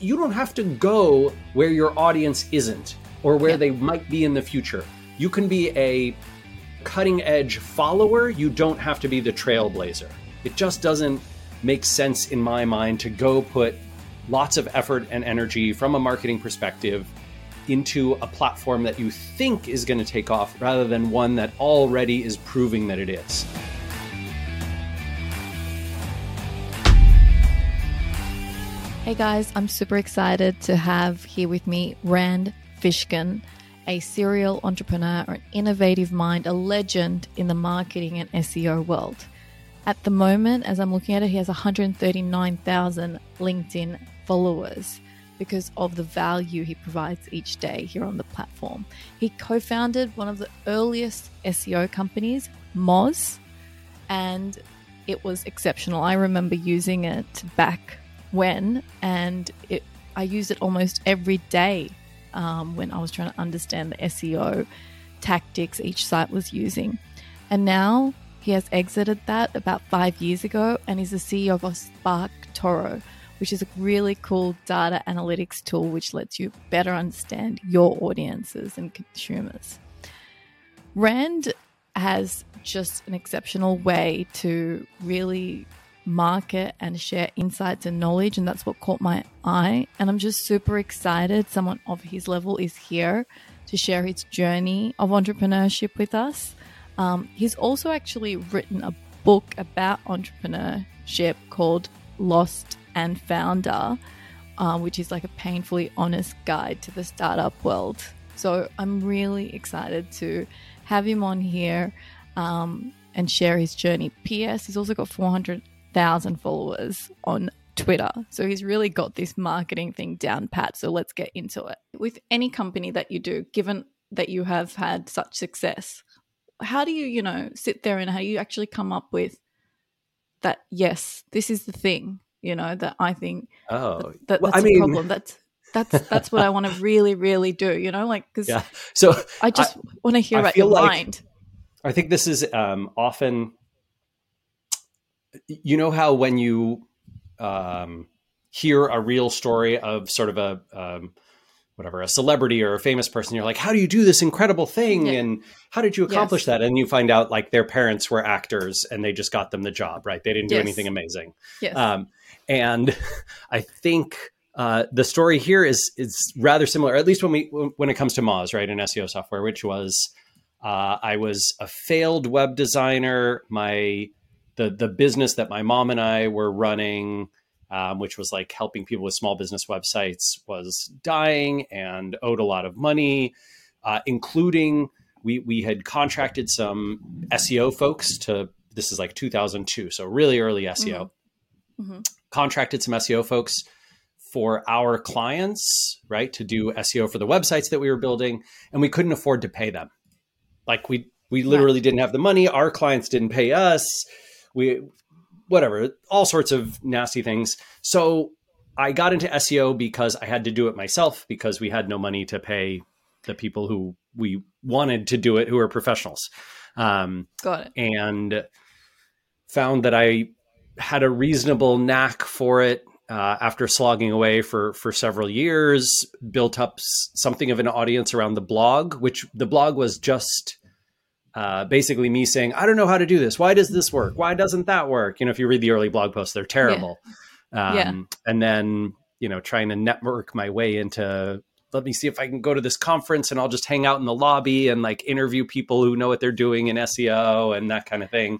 you don't have to go where your audience isn't or where they might be in the future. You can be a cutting edge follower. You don't have to be the trailblazer. It just doesn't make sense in my mind to go put lots of effort and energy from a marketing perspective into a platform that you think is going to take off rather than one that already is proving that it is. Hey guys, I'm super excited to have here with me Rand Fishkin, a serial entrepreneur, an innovative mind, a legend in the marketing and SEO world. At the moment, as I'm looking at it, he has 139,000 LinkedIn followers because of the value he provides each day here on the platform. He co-founded one of the earliest SEO companies, Moz, and it was exceptional. I remember using it back when, and I use it almost every day when I was trying to understand the SEO tactics each site was using. And now he has exited that about 5 years ago, and he's the CEO of Spark Toro, which is a really cool data analytics tool which lets you better understand your audiences and consumers. Rand has just an exceptional way to really market and share insights and knowledge, and that's what caught my eye. And I'm just super excited someone of his level is here to share his journey of entrepreneurship with us. He's also actually written a book about entrepreneurship called Lost and Founder, which is like a painfully honest guide to the startup world. So I'm really excited to have him on here and share his journey. P.S. He's also got 400,000 followers on Twitter. So he's really got this marketing thing down pat. So let's get into it. With any company that you do, given that you have had such success, how do you, sit there and how you actually come up with that, yes, this is the thing, that I think that's a problem. That's what I want to really, really do, because So I just want to hear about your mind. I think this is often, how when you hear a real story of sort of a celebrity or a famous person, you're like, how do you do this incredible thing? Yeah. And how did you accomplish that? And you find out like their parents were actors and they just got them the job, right? They didn't do anything amazing. Yes. And I think the story here is rather similar, at least when it comes to Moz, right? In SEO software, which was, I was a failed web designer. The business that my mom and I were running, which was like helping people with small business websites, was dying and owed a lot of money, including we had contracted some SEO folks this is like 2002. So really early SEO, contracted some SEO folks for our clients, right? To do SEO for the websites that we were building, and we couldn't afford to pay them. Like we literally didn't have the money. Our clients didn't pay us. All sorts of nasty things. So I got into SEO because I had to do it myself because we had no money to pay the people who we wanted to do it, who are professionals. Got it. And found that I had a reasonable knack for it after slogging away for several years, built up something of an audience around the blog, which the blog was just basically me saying, I don't know how to do this. Why does this work? Why doesn't that work? If you read the early blog posts, they're terrible. And then, trying to network my way into, let me see if I can go to this conference and I'll just hang out in the lobby and like interview people who know what they're doing in SEO and that kind of thing.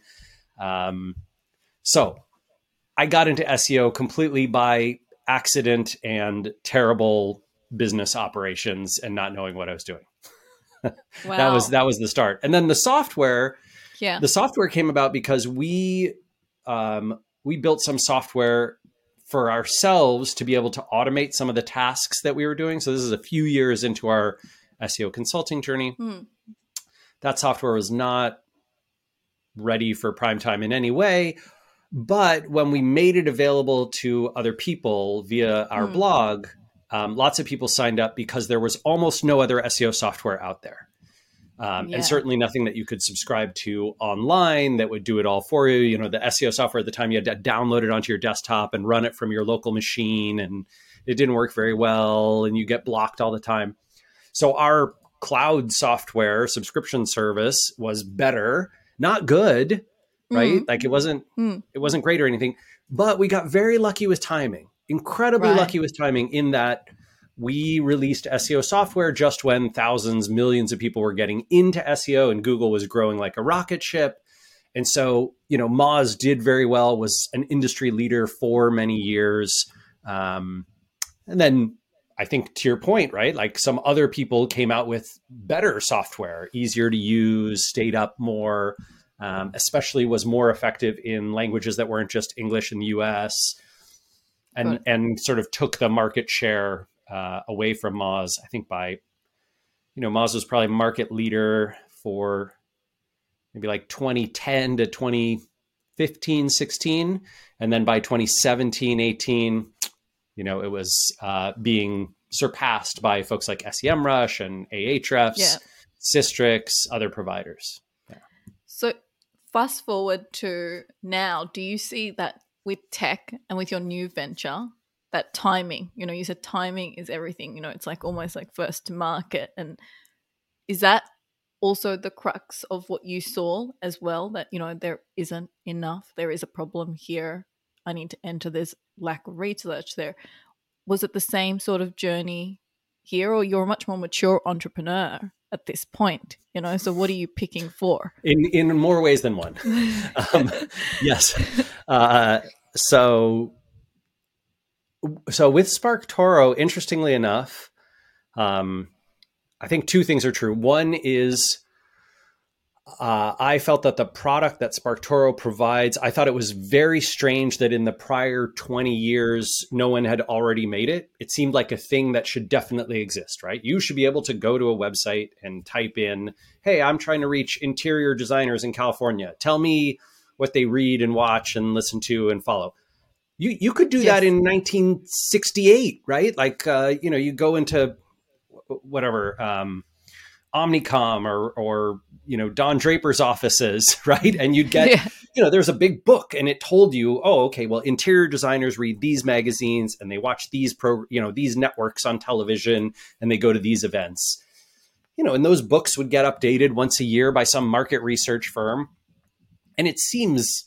So I got into SEO completely by accident and terrible business operations and not knowing what I was doing. Wow. That was the start. And then the software came about because we built some software for ourselves to be able to automate some of the tasks that we were doing. So this is a few years into our SEO consulting journey. That software was not ready for prime time in any way. But when we made it available to other people via our blog, lots of people signed up because there was almost no other SEO software out there. And certainly nothing that you could subscribe to online that would do it all for you. The SEO software at the time, you had to download it onto your desktop and run it from your local machine. And it didn't work very well and you get blocked all the time. So our cloud software subscription service was better, not good, right? Like it wasn't great or anything, but we got very lucky with timing, incredibly lucky with timing in that we released SEO software just when thousands, millions of people were getting into SEO and Google was growing like a rocket ship. And so, Moz did very well, was an industry leader for many years. And then I think to your point, right? Like some other people came out with better software, easier to use, stayed up more, especially was more effective in languages that weren't just English in the US and sort of took the market share away from Moz. I think Moz was probably market leader for maybe like 2010 to 2015, 16. And then by 2017, 18, it was being surpassed by folks like SEMrush and Ahrefs, Systrix, other providers. Yeah. So fast forward to now, do you see that with tech and with your new venture, that timing, you said timing is everything, it's like almost like first to market. And is that also the crux of what you saw as well, that, there isn't enough, there is a problem here, I need to enter, there's lack of research there? Was it the same sort of journey here, or you're a much more mature entrepreneur at this point, so what are you picking for? In more ways than one. Yes. So with SparkToro, interestingly enough, I think two things are true. One is I felt that the product that SparkToro provides, I thought it was very strange that in the prior 20 years, no one had already made it. It seemed like a thing that should definitely exist, right? You should be able to go to a website and type in, hey, I'm trying to reach interior designers in California. Tell me what they read and watch and listen to and follow. You could do that in 1968, right? Like, you go into whatever, Omnicom or Don Draper's offices, right? And you'd get, there's a big book and it told you, oh, okay, well, interior designers read these magazines and they watch these these networks on television and they go to these events. And those books would get updated once a year by some market research firm. And it seems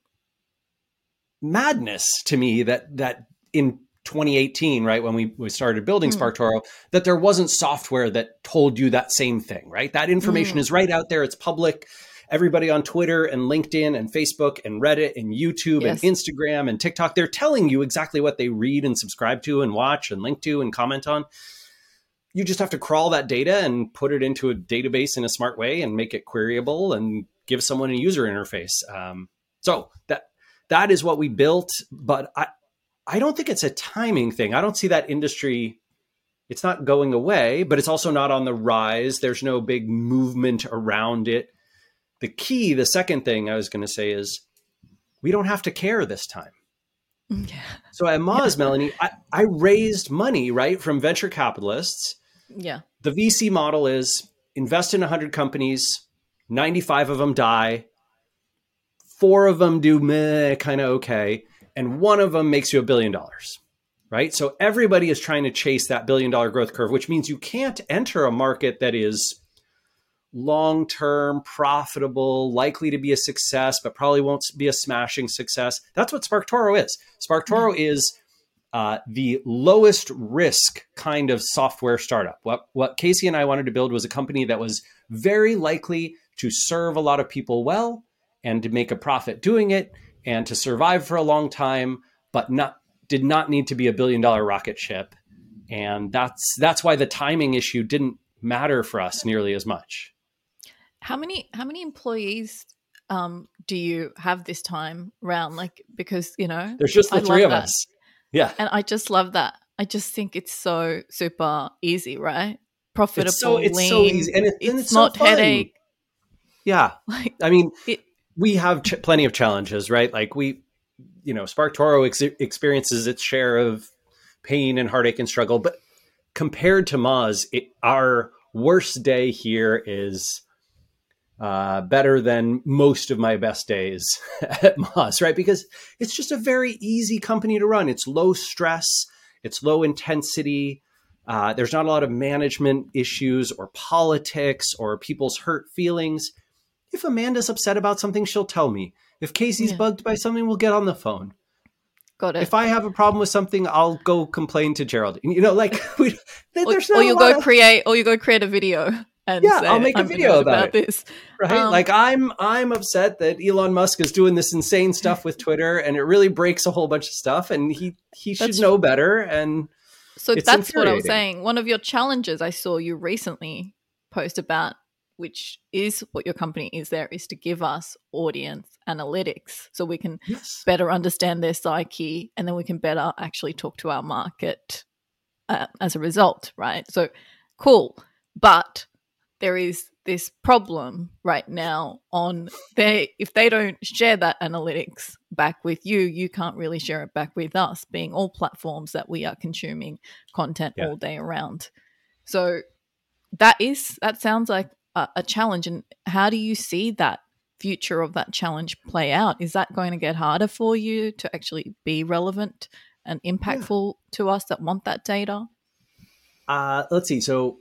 madness to me that in 2018, right, when we started building SparkToro, that there wasn't software that told you that same thing, right? That information is right out there. It's public. Everybody on Twitter and LinkedIn and Facebook and Reddit and YouTube and Instagram and TikTok, they're telling you exactly what they read and subscribe to and watch and link to and comment on. You just have to crawl that data and put it into a database in a smart way and make it queryable and give someone a user interface. So that is what we built, but I don't think it's a timing thing. I don't see that industry. It's not going away, but it's also not on the rise. There's no big movement around it. The second thing I was going to say is we don't have to care this time. Yeah. So at Moz, Melanie, I raised money, right, from venture capitalists. Yeah. The VC model is invest in 100 companies, 95 of them die, 4 of them do kind of okay, and 1 of them makes you $1 billion, right? So everybody is trying to chase that $1 billion growth curve, which means you can't enter a market that is long-term, profitable, likely to be a success, but probably won't be a smashing success. That's what SparkToro is. SparkToro is the lowest risk kind of software startup. What Casey and I wanted to build was a company that was very likely to serve a lot of people well and to make a profit doing it and to survive for a long time, but did not need to be $1 billion rocket ship. And that's why the timing issue didn't matter for us nearly as much. How many employees do you have this time round? Like, because, there's just the 3 of us. Yeah. And I just love that. I just think it's so super easy, right? Profitable, it's so lean. So easy. And it's not so headache. Yeah. I mean, we have plenty of challenges, right? Like SparkToro experiences its share of pain and heartache and struggle, but compared to Moz, our worst day here is better than most of my best days at Moz, right? Because it's just a very easy company to run. It's low stress. It's low intensity. There's not a lot of management issues or politics or people's hurt feelings. If Amanda's upset about something, she'll tell me. If Casey's bugged by something, we'll get on the phone. Got it. If I have a problem with something, I'll go complain to Geraldine. You know, like there's or you go create a video and say, I'll make a video about this. Right? Like I'm upset that Elon Musk is doing this insane stuff with Twitter, and it really breaks a whole bunch of stuff. And he should know better. And so that's what I was saying. One of your challenges I saw you recently post about, which is what your company is there, is to give us audience analytics so we can better understand their psyche, and then we can better actually talk to our market as a result, right? So cool. But there is this problem right now if they don't share that analytics back with you, you can't really share it back with us, being all platforms that we are consuming content all day around. So that sounds like a challenge. And how do you see that future of that challenge play out? Is that going to get harder for you to actually be relevant and impactful to us that want that data? Let's see. So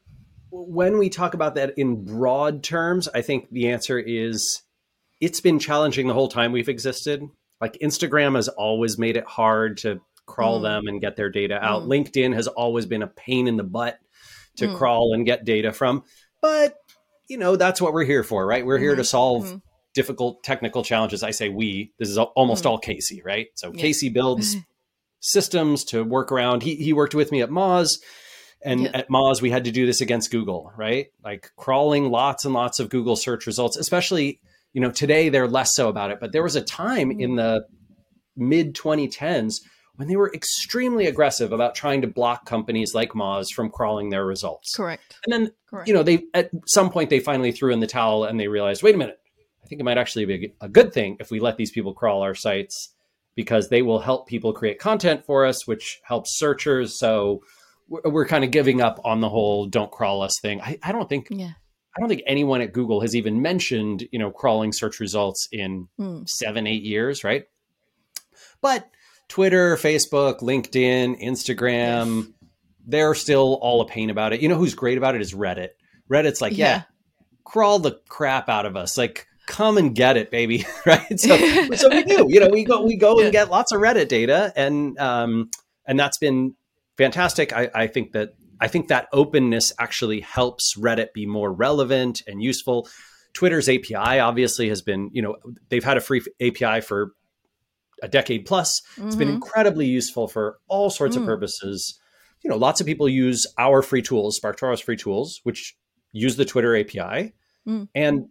when we talk about that in broad terms, I think the answer is it's been challenging the whole time we've existed. Like Instagram has always made it hard to crawl them and get their data out. LinkedIn has always been a pain in the butt to crawl and get data from. But, you know, that's what we're here for, right? We're here to solve difficult technical challenges. I say this is almost all Casey, right? So Casey builds systems to work around. He worked with me at Moz. And at Moz, we had to do this against Google, right? Like crawling lots and lots of Google search results, especially, you know, today they're less so about it. But there was a time in the mid 2010s when they were extremely aggressive about trying to block companies like Moz from crawling their results. Correct. And then, you know, at some point they finally threw in the towel and they realized, wait a minute, I think it might actually be a good thing if we let these people crawl our sites, because they will help people create content for us, which helps searchers. So we're kind of giving up on the whole "don't crawl us" thing. I don't think anyone at Google has even mentioned, you know, crawling search results in 7-8 years, right? But Twitter, Facebook, LinkedIn, Instagram, they're still all a pain about it. You know who's great about it is Reddit. Reddit's like, crawl the crap out of us, like come and get it, baby, right? So we do. You know, we go and get lots of Reddit data, and that's been fantastic. I think that openness actually helps Reddit be more relevant and useful. Twitter's API obviously has been, you know, they've had a free API for a decade plus. It's been incredibly useful for all sorts of purposes. You know, lots of people use our free tools, SparkToro's free tools, which use the Twitter API. And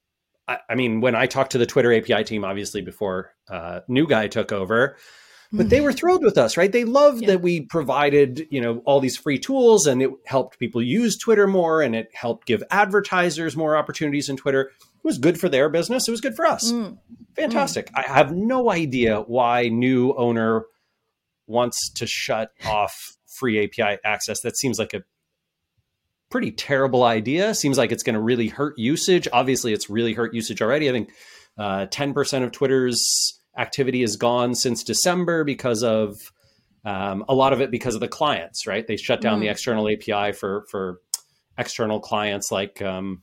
I mean, when I talked to the Twitter API team, obviously before New Guy took over, but they were thrilled with us, right? They loved that we provided, you know, all these free tools, and it helped people use Twitter more, and it helped give advertisers more opportunities in Twitter. It was good for their business. It was good for us. Fantastic. I have no idea why new owner wants to shut off free API access. That seems like a pretty terrible idea. Seems like it's going to really hurt usage. Obviously, it's really hurt usage already. I think 10% of Twitter's activity is gone since December because of a lot of it because of the clients, right? They shut down the external API for external clients like can't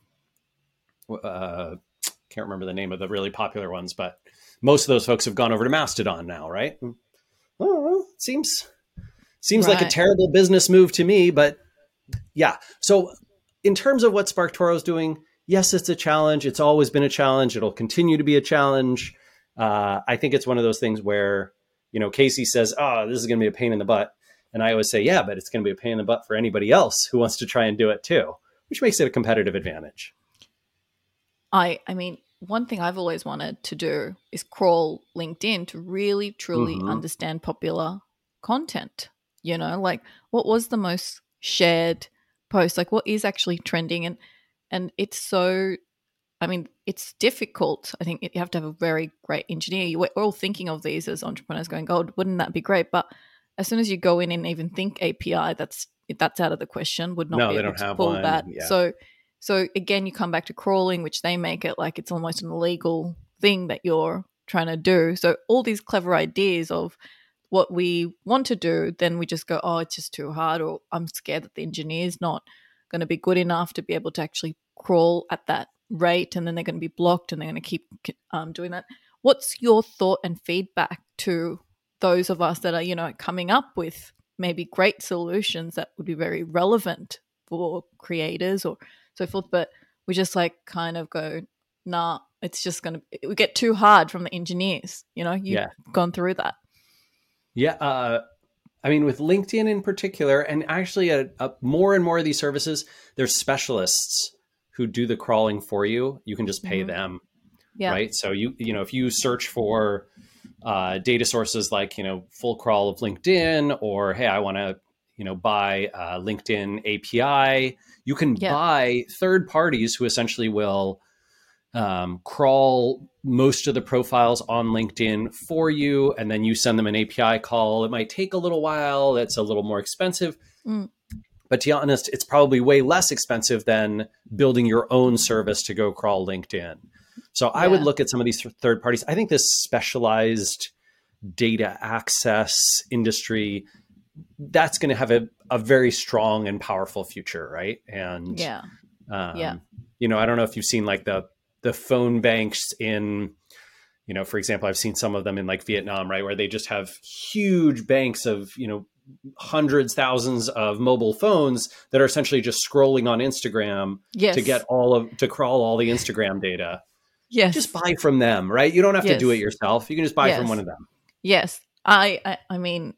remember the name of the really popular ones, but most of those folks have gone over to Mastodon now, right? Oh, seems like a terrible business move to me, but yeah. So in terms of what SparkToro is doing, yes, it's a challenge. It's always been a challenge. It'll continue to be a challenge. I think it's one of those things where, you know, Casey says, oh, this is going to be a pain in the butt. And I always say, yeah, but it's going to be a pain in the butt for anybody else who wants to try and do it too, which makes it a competitive advantage. I mean, one thing I've always wanted to do is crawl LinkedIn to really, truly understand popular content. You know, like what was the most shared post? Like what is actually trending? And it's so, I mean, it's difficult. I think you have to have a very great engineer. We're all thinking of these as entrepreneurs going, God, wouldn't that be great? But as soon as you go in and even think API, that's out of the question. Would not be able to pull that. Yeah. So again, you come back to crawling, which they make it like it's almost an illegal thing that you're trying to do. So all these clever ideas of what we want to do, then we just go, oh, it's just too hard, or I'm scared that the engineer's not going to be good enough to be able to actually crawl at that rate, and then they're going to be blocked and they're going to keep doing that. What's your thought and feedback to those of us that are, coming up with maybe great solutions that would be very relevant for creators or so forth, but we just kind of go, nah, it's just going to, we get too hard from the engineers, you've gone through that. Yeah. I mean, with LinkedIn in particular, and actually more and more of these services, there's specialists who do the crawling for you. You can just pay them. Yeah. Right. So if you search for data sources like, full crawl of LinkedIn, or, hey, I want to, buy LinkedIn API, you can buy third parties who essentially will crawl most of the profiles on LinkedIn for you. And then you send them an API call. It might take a little while. That's a little more expensive. But to be honest, it's probably way less expensive than building your own service to go crawl LinkedIn. So I would look at some of these third parties. I think this specialized data access industry, that's going to have a very strong and powerful future, right? And I don't know if you've seen the phone banks in, for example, I've seen some of them in Vietnam, right, where they just have huge banks of, hundreds, thousands of mobile phones that are essentially just scrolling on Instagram to get to crawl all the Instagram data. Yes. Just buy from them, right? You don't have to do it yourself. You can just buy from one of them. Yes. I mean,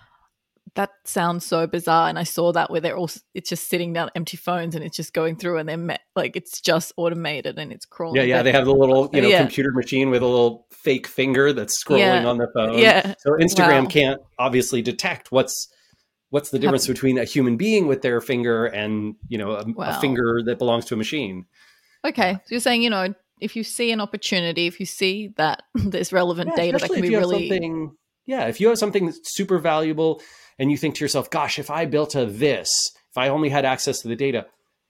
that sounds so bizarre. And I saw that where it's just sitting down empty phones and it's just going through and they're it's just automated and it's crawling. Yeah. They have the little, computer machine with a little fake finger that's scrolling on the phone. Yeah. So Instagram can't obviously detect what's the difference between a human being with their finger and, a finger that belongs to a machine. Okay. So you're saying, if you see an opportunity, if you see that there's relevant data that can be really... if you have something that's super valuable and you think to yourself, gosh, if I built if I only had access to the data,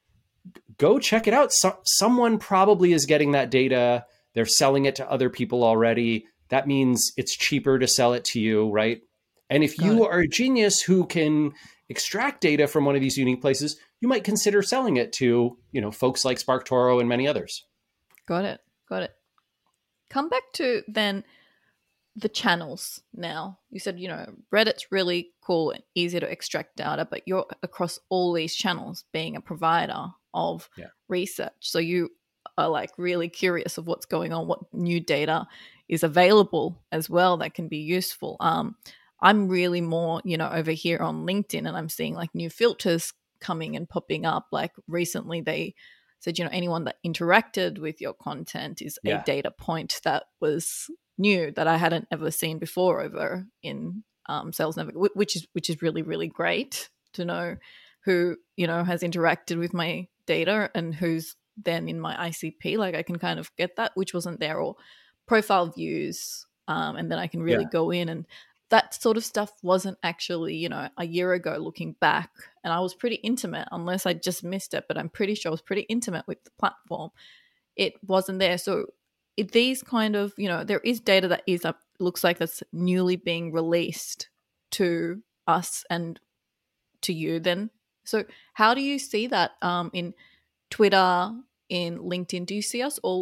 go check it out. Someone probably is getting that data. They're selling it to other people already. That means it's cheaper to sell it to you, right? And if you are a genius who can extract data from one of these unique places, you might consider selling it to, folks like SparkToro and many others. Got it. Come back to then the channels now. You said, Reddit's really cool and easy to extract data, but you're across all these channels being a provider of research. So you are really curious of what's going on, what new data is available as well that can be useful. I'm really more, over here on LinkedIn, and I'm seeing new filters coming and popping up. Recently they said, anyone that interacted with your content is a data point that was new that I hadn't ever seen before over in Sales Navigator, which is really, really great to know who, has interacted with my data and who's then in my ICP. I can kind of get that, which wasn't there, or profile views. And then I can really go in, and that sort of stuff wasn't actually, a year ago looking back. And I was pretty intimate, unless I just missed it, but I'm pretty sure I was pretty intimate with the platform. It wasn't there. So these kind of, there is data that is up, looks like that's newly being released to us and to you then. So how do you see that in Twitter, in LinkedIn? Do you see us all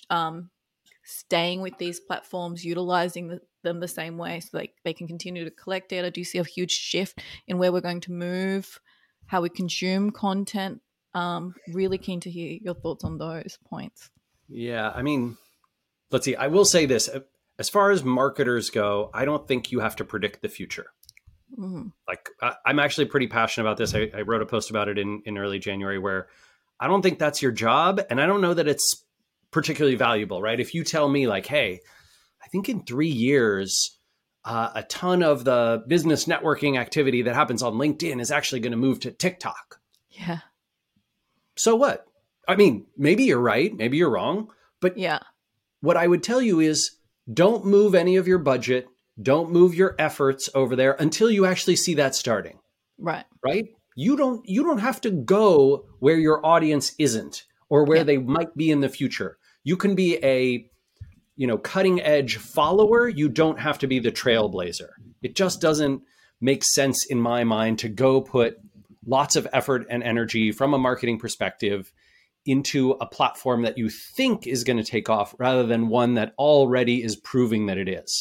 staying with these platforms, utilizing them the same way so they can continue to collect data? Do you see a huge shift in where we're going to move, how we consume content? Really keen to hear your thoughts on those points. Yeah, I mean, let's see. I will say this. As far as marketers go, I don't think you have to predict the future. Mm-hmm. I'm actually pretty passionate about this. I wrote a post about it in early January, where I don't think that's your job. And I don't know that it's particularly valuable, right? If you tell me hey, I think in 3 years, a ton of the business networking activity that happens on LinkedIn is actually going to move to TikTok. Yeah. So what? I mean, maybe you're right. Maybe you're wrong. But what I would tell you is don't move any of your budget. Don't move your efforts over there until you actually see that starting. Right. Right? You don't have to go where your audience isn't or where they might be in the future. You can be a cutting edge follower. You don't have to be the trailblazer. It just doesn't make sense in my mind to go put lots of effort and energy from a marketing perspective into a platform that you think is going to take off rather than one that already is proving that it is.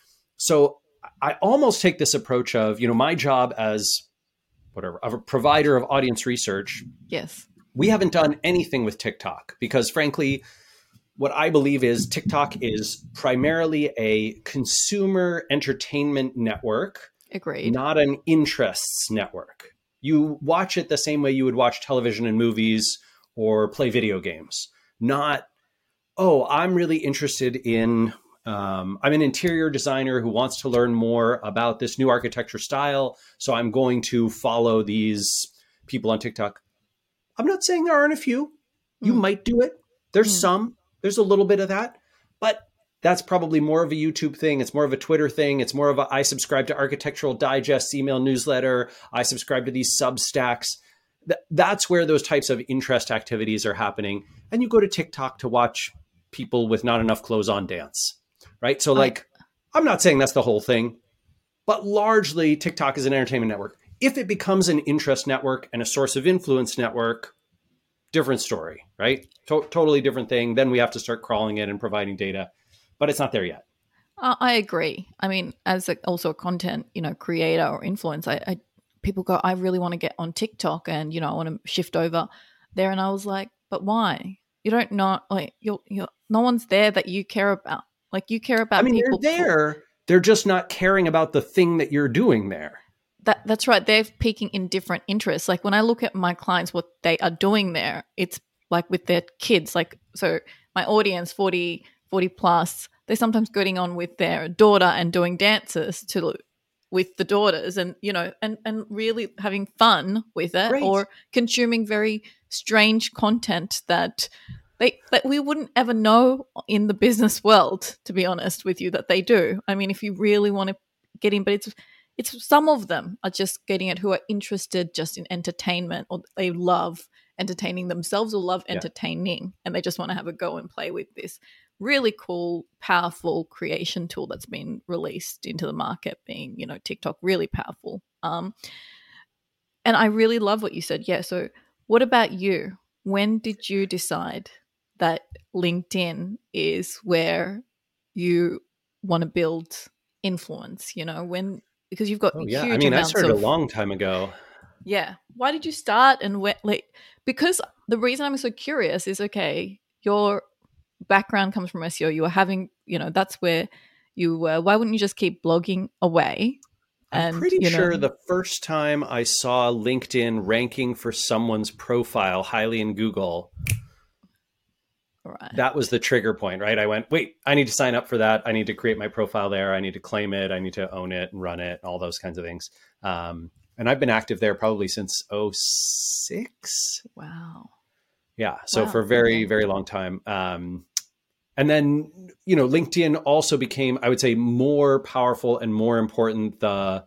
So I almost take this approach of, my job as a provider of audience research. Yes. We haven't done anything with TikTok because, frankly, what I believe is TikTok is primarily a consumer entertainment network. Agreed. Not an interests network. You watch it the same way you would watch television and movies or play video games. Not, I'm really interested in, I'm an interior designer who wants to learn more about this new architecture style, so I'm going to follow these people on TikTok. I'm not saying there aren't a few. You might do it. There's some. There's a little bit of that. But that's probably more of a YouTube thing. It's more of a Twitter thing. It's more of I subscribe to Architectural Digest email newsletter. I subscribe to these Substacks. That's where those types of interest activities are happening. And you go to TikTok to watch people with not enough clothes on dance, right? So I'm not saying that's the whole thing, but largely TikTok is an entertainment network. If it becomes an interest network and a source of influence network, different story, right? Totally different thing. Then we have to start crawling it and providing data, but it's not there yet. I agree. I mean, as also a content, creator or influencer, people go, I really want to get on TikTok and, I want to shift over there. And I was like, but why? You don't know, you're no one's there that you care about. Like you care about people. They're there. They're just not caring about the thing that you're doing there. That's right. They're peaking in different interests. Like when I look at my clients, what they are doing there, it's like with their kids. Like, so my audience, 40 plus, they're sometimes getting on with their daughter and doing dances with the daughters and, and really having fun with it. Great. Or consuming very strange content that we wouldn't ever know in the business world, to be honest with you, that they do. I mean, if you really want to get in, but it's some of them are just getting it who are interested just in entertainment, or they love entertaining themselves or love entertaining, and they just want to have a go and play with this really cool, powerful creation tool that's been released into the market, being, TikTok, really powerful. And I really love what you said. Yeah. So what about you? When did you decide that LinkedIn is where you want to build influence? Because you've got huge amounts I started a long time ago. Yeah. Why did you start? And because the reason I'm so curious is, okay, your background comes from SEO. You were having, that's where you were. Why wouldn't you just keep blogging away? I'm pretty sure the first time I saw LinkedIn ranking for someone's profile highly in Google, right, that was the trigger point, right? I went, wait, I need to sign up for that. I need to create my profile there. I need to claim it. I need to own it and run it, all those kinds of things. And I've been active there probably since 2006. Wow. Yeah. So for a very, very long time. And then, LinkedIn also became, I would say, more powerful and more important the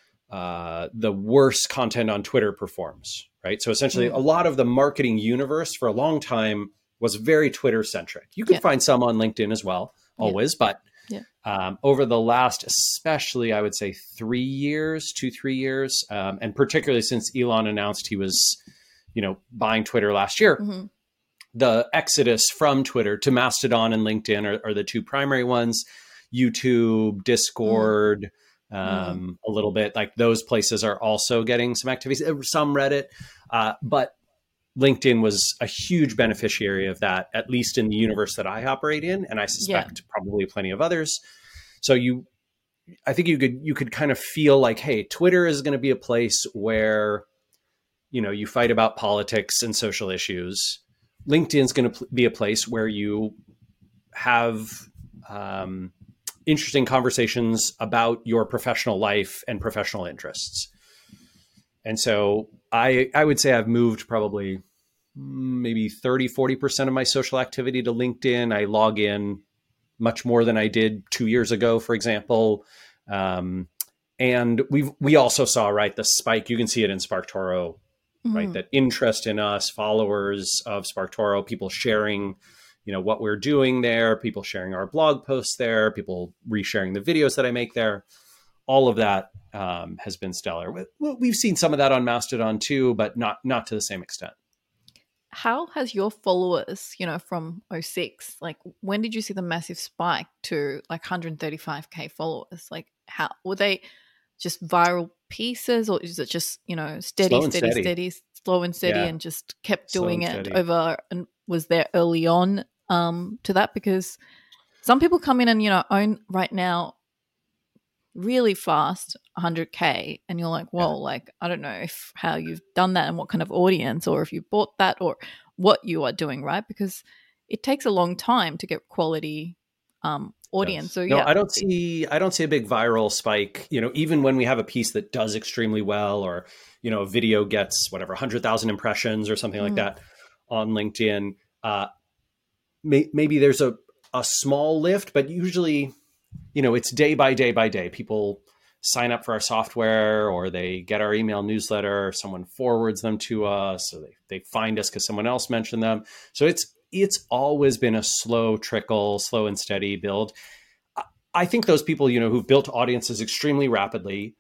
worse content on Twitter performs, right? So essentially a lot of the marketing universe for a long time was very Twitter centric. You can find some on LinkedIn as well, always, but over the last, especially, I would say 3 years, 2-3 years, and particularly since Elon announced he was, buying Twitter last year, the exodus from Twitter to Mastodon and LinkedIn are the two primary ones. YouTube, Discord, a little bit, like those places are also getting some activities, some Reddit, but LinkedIn was a huge beneficiary of that, at least in the universe that I operate in. And I suspect probably plenty of others. So I think you could kind of feel like, hey, Twitter is going to be a place where, you fight about politics and social issues. LinkedIn's going to be a place where you have interesting conversations about your professional life and professional interests. And so I would say I've moved probably maybe 30-40% of my social activity to LinkedIn. I log in much more than I did 2 years ago, for example. And we also saw, right, the spike. You can see it in SparkToro, right? That interest in us, followers of SparkToro, people sharing, what we're doing there, people sharing our blog posts there, people resharing the videos that I make there. all of that has been stellar. We've seen some of that on Mastodon too, but not to the same extent. How has your followers, from 06, like when did you see the massive spike to like 135K followers? Like how were they just viral pieces, or is it just, steady, slow and steady, and just kept doing it over and was there early on to that? Because some people come in and, own right now really fast 100K and you're like, whoa, like I don't know how you've done that and what kind of audience, or if you bought that, or what you are doing, right? Because it takes a long time to get quality audience. So I don't see a big viral spike, even when we have a piece that does extremely well, or a video gets 100,000 impressions or something like that on LinkedIn. Maybe there's a small lift, but usually it's day by day by day. People sign up for our software, or they get our email newsletter, or someone forwards them to us, or they find us because someone else mentioned them. So it's always been a slow trickle, slow and steady build. I think those people, who've built audiences extremely rapidly,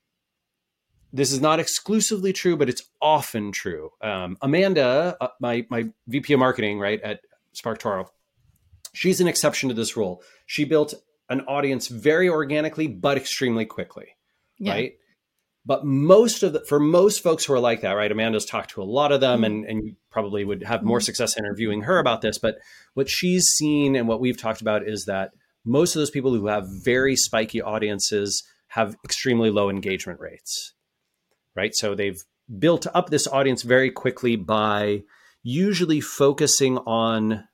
this is not exclusively true, but it's often true. Amanda, my VP of marketing, right, at SparkToro, she's an exception to this rule. She built an audience very organically, but extremely quickly, right? But for most folks who are like that, right? Amanda's talked to a lot of them, and you probably would have more success interviewing her about this. But what she's seen and what we've talked about is that most of those people who have very spiky audiences have extremely low engagement rates, right? So they've built up this audience very quickly by usually focusing on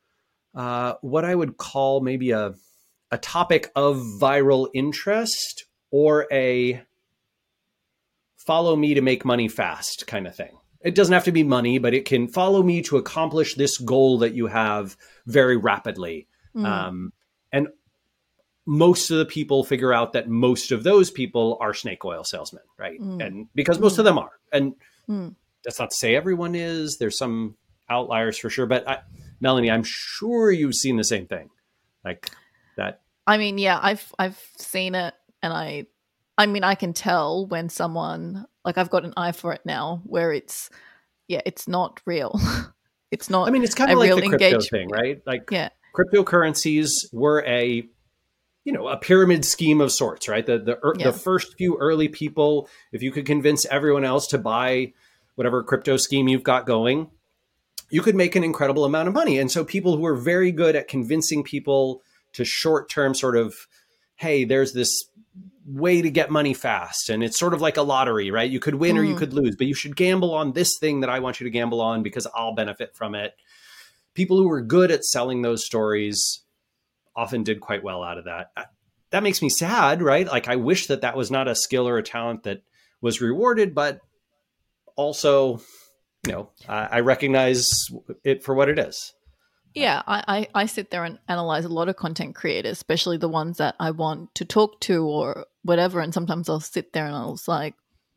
what I would call maybe a topic of viral interest, or a follow me to make money fast kind of thing. It doesn't have to be money, but it can follow me to accomplish this goal that you have very rapidly. And most of the people figure out that most of those people are snake oil salesmen, right? And because most of them are. And that's not to say everyone is. There's some outliers for sure. But Melanie, I'm sure you've seen the same thing. Like that. I mean, yeah, I've seen it, and I can tell when someone, like I've got an eye for it now, where it's not real. It's not. I mean, it's kind of like the crypto thing, right? Like cryptocurrencies were a pyramid scheme of sorts, right? The first few early people, if you could convince everyone else to buy whatever crypto scheme you've got going, you could make an incredible amount of money. And so people who are very good at convincing people to short-term sort of, hey, there's this way to get money fast. And it's sort of like a lottery, right? You could win or you could lose, but you should gamble on this thing that I want you to gamble on because I'll benefit from it. People who were good at selling those stories often did quite well out of that. That makes me sad, right? Like I wish that was not a skill or a talent that was rewarded, but also, I recognize it for what it is. Yeah, I sit there and analyze a lot of content creators, especially the ones that I want to talk to or whatever. And sometimes I'll sit there and I was like,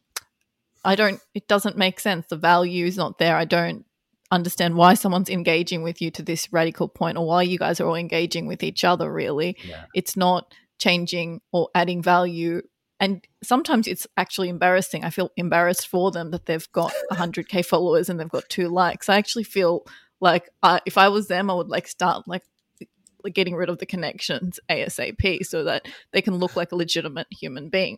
it doesn't make sense. The value is not there. I don't understand why someone's engaging with you to this radical point, or why you guys are all engaging with each other, really. Yeah. It's not changing or adding value. And sometimes it's actually embarrassing. I feel embarrassed for them that they've got 100K followers and they've got 2 likes. I actually feel like if I was them, I would start getting rid of the connections ASAP so that they can look like a legitimate human being.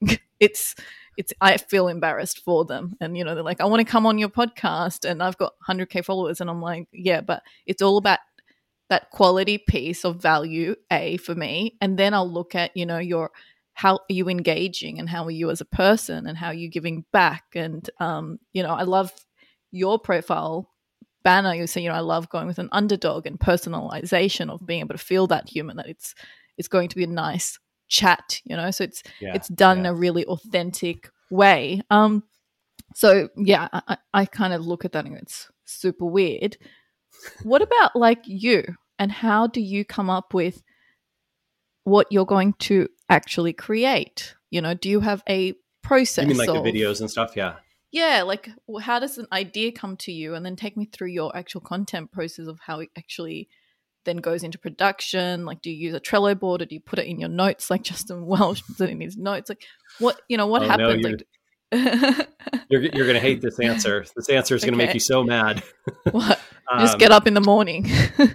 I feel embarrassed for them. And, they're like, I want to come on your podcast and I've got 100K followers. And I'm like, yeah, but it's all about that quality piece of value, for me. And then I'll look at, how are you engaging and how are you as a person and how are you giving back? And, I love your profile banner. You say, I love going with an underdog and personalization of being able to feel that human, that it's going to be a nice chat, so it's done in a really authentic way. So yeah, I kind of look at that and it's super weird. What about you, and how do you come up with what you're going to actually create? Do you have a process? You mean the videos and stuff? Yeah. Yeah, how does an idea come to you, and then take me through your actual content process of how it actually then goes into production? Like, do you use a Trello board, or do you put it in your notes like Justin Welsh puts it in his notes? Like, what happens? No, you're going to hate this answer. This answer is going to make you so mad. What? Just get up in the morning.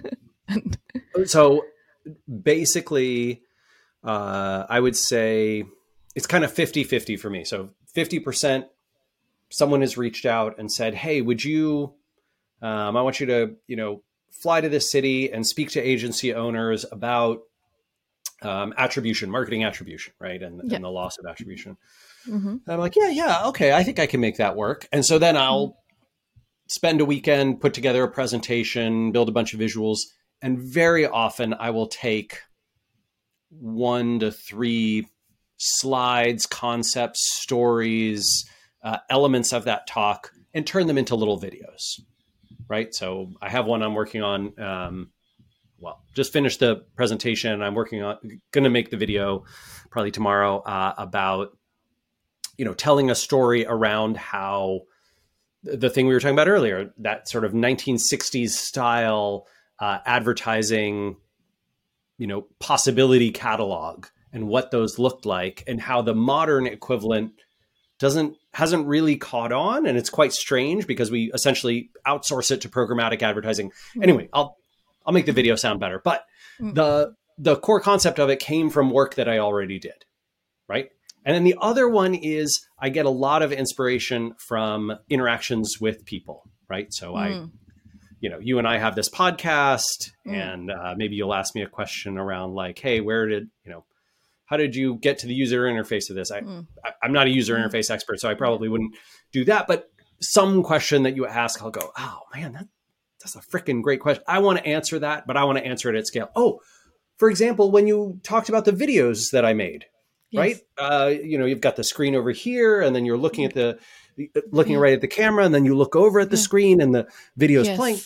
So basically, I would say it's kind of 50-50 for me. So 50%, someone has reached out and said, hey, would you, I want you to, fly to this city and speak to agency owners about attribution, marketing attribution, right? And the loss of attribution. Mm-hmm. And I'm like, yeah, okay, I think I can make that work. And so then I'll spend a weekend, put together a presentation, build a bunch of visuals. And very often I will take 1 to 3 slides, concepts, stories, elements of that talk, and turn them into little videos, right? So I have one I'm working on, just finished the presentation. I'm going to make the video probably tomorrow about, telling a story around how the thing we were talking about earlier, that sort of 1960s style advertising, possibility catalog and what those looked like, and how the modern equivalent hasn't really caught on. And it's quite strange because we essentially outsource it to programmatic advertising. Anyway, I'll make the video sound better, but the core concept of it came from work that I already did. Right. And then the other one is I get a lot of inspiration from interactions with people. Right. So you and I have this podcast, and maybe you'll ask me a question around like, hey, how did you get to the user interface of this? I'm not a user interface expert, so I probably wouldn't do that. But some question that you ask, I'll go, oh man, that's a freaking great question. I want to answer that, but I want to answer it at scale. Oh, for example, when you talked about the videos that I made, right? You've got the screen over here, and then you're looking at looking right at the camera, and then you look over at the screen and the video is playing.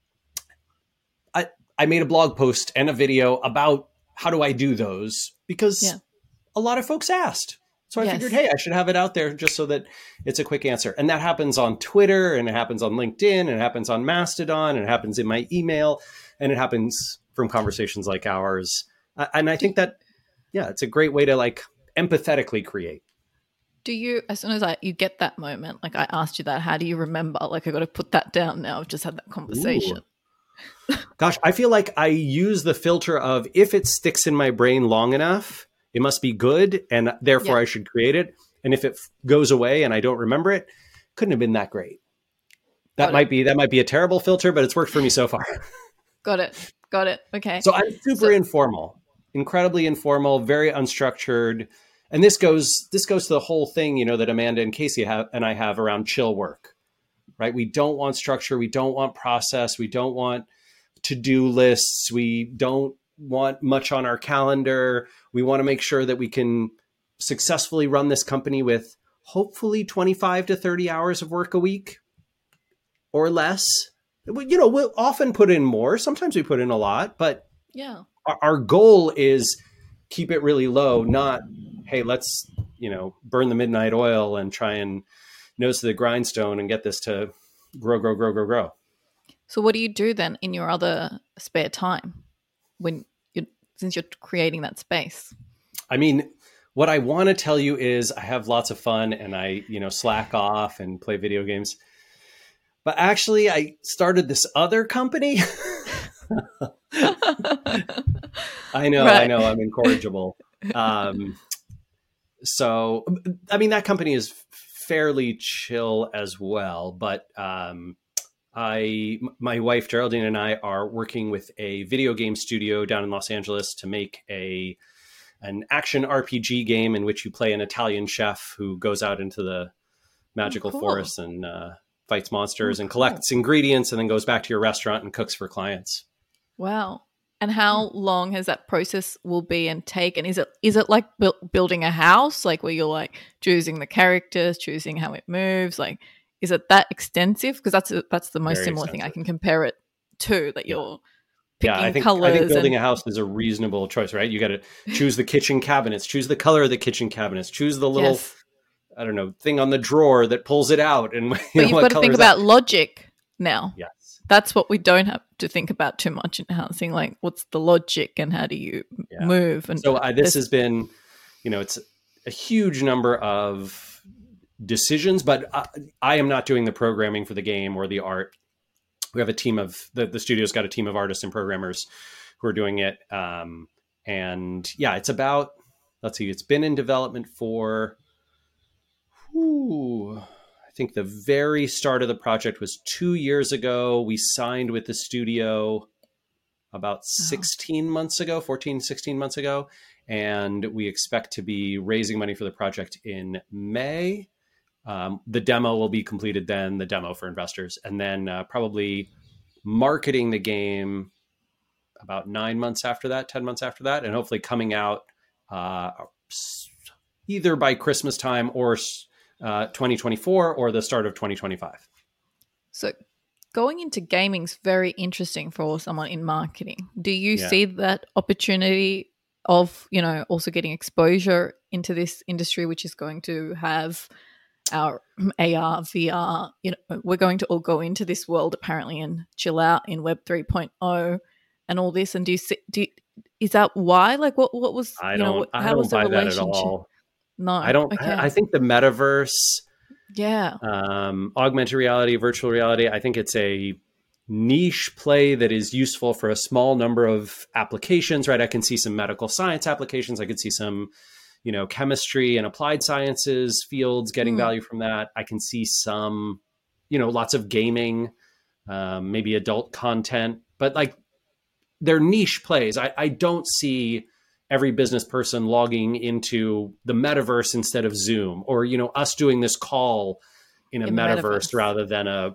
I made a blog post and a video about how do I do those, because a lot of folks asked. So I figured, hey, I should have it out there just so that it's a quick answer. And that happens on Twitter, and it happens on LinkedIn, and it happens on Mastodon, and it happens in my email, and it happens from conversations like ours. And I think that, it's a great way to like empathetically create. Do you, as soon as you get that moment, like I asked you that, how do you remember? Like I got to put that down now. I've just had that conversation. Gosh, I feel like I use the filter of if it sticks in my brain long enough, it must be good, and therefore I should create it. And if it goes away and I don't remember it, couldn't have been that great. That might be a terrible filter, but it's worked for me so far. Got it. Okay. So I'm super informal, incredibly informal, very unstructured. And this goes to the whole thing, that Amanda and Casey and I have around chill work, right? We don't want structure. We don't want process. We don't want to-do lists. We don't want much on our calendar. We want to make sure that we can successfully run this company with hopefully 25 to 30 hours of work a week or less. We'll often put in more. Sometimes we put in a lot, but our goal is keep it really low, not, hey, let's, burn the midnight oil and try and nose to the grindstone and get this to grow. So what do you do then in your other spare time since you're creating that space? I mean, what I want to tell you is I have lots of fun, and I, slack off and play video games. But actually, I started this other company. I know, I'm incorrigible. So, I mean, that company is fairly chill as well, but my wife Geraldine and I are working with a video game studio down in Los Angeles to make an action RPG game in which you play an Italian chef who goes out into the magical forest and fights monsters and collects ingredients, and then goes back to your restaurant and cooks for clients. Wow. And how long has that process will be and take? And is it like building a house, like where you're like choosing the characters, choosing how it moves? Like, is it that extensive? Because that's the most similar thing I can compare it to, that you're picking colors. I think building a house is a reasonable choice, right? You got to choose the kitchen cabinets, choose the color of the kitchen cabinets, choose the little, I don't know, thing on the drawer that pulls it out. And but you've got to think about logic now. Yes. that's what we don't have to think about too much in housing. Like, what's the logic and how do you move? And so this has been, it's a huge number of decisions, but I am not doing the programming for the game or the art. We have a team of the studio's got a team of artists and programmers who are doing it. And yeah, it's about, let's see, it's been in development for, I think the very start of the project was 2 years ago. We signed with the studio about 16 months ago, 14, 16 months ago. And we expect to be raising money for the project in May. The demo will be completed then, the demo for investors, and then probably marketing the game about 9 months after that, 10 months after that, and hopefully coming out either by Christmas time or 2024 or the start of 2025. So going into gaming is very interesting for someone in marketing. Do you see that opportunity of, also getting exposure into this industry, which is going to have our AR, VR, we're going to all go into this world apparently and chill out in Web 3.0 and all this. And is that why? Like, what was, I don't buy that at all. No, I don't. Okay. I think the metaverse, augmented reality, virtual reality, I think it's a niche play that is useful for a small number of applications, right? I can see some medical science applications. I could see some, chemistry and applied sciences fields getting value from that. I can see some, lots of gaming, maybe adult content, but like they're niche plays. I don't see every business person logging into the metaverse instead of Zoom, or, us doing this call in a metaverse rather than a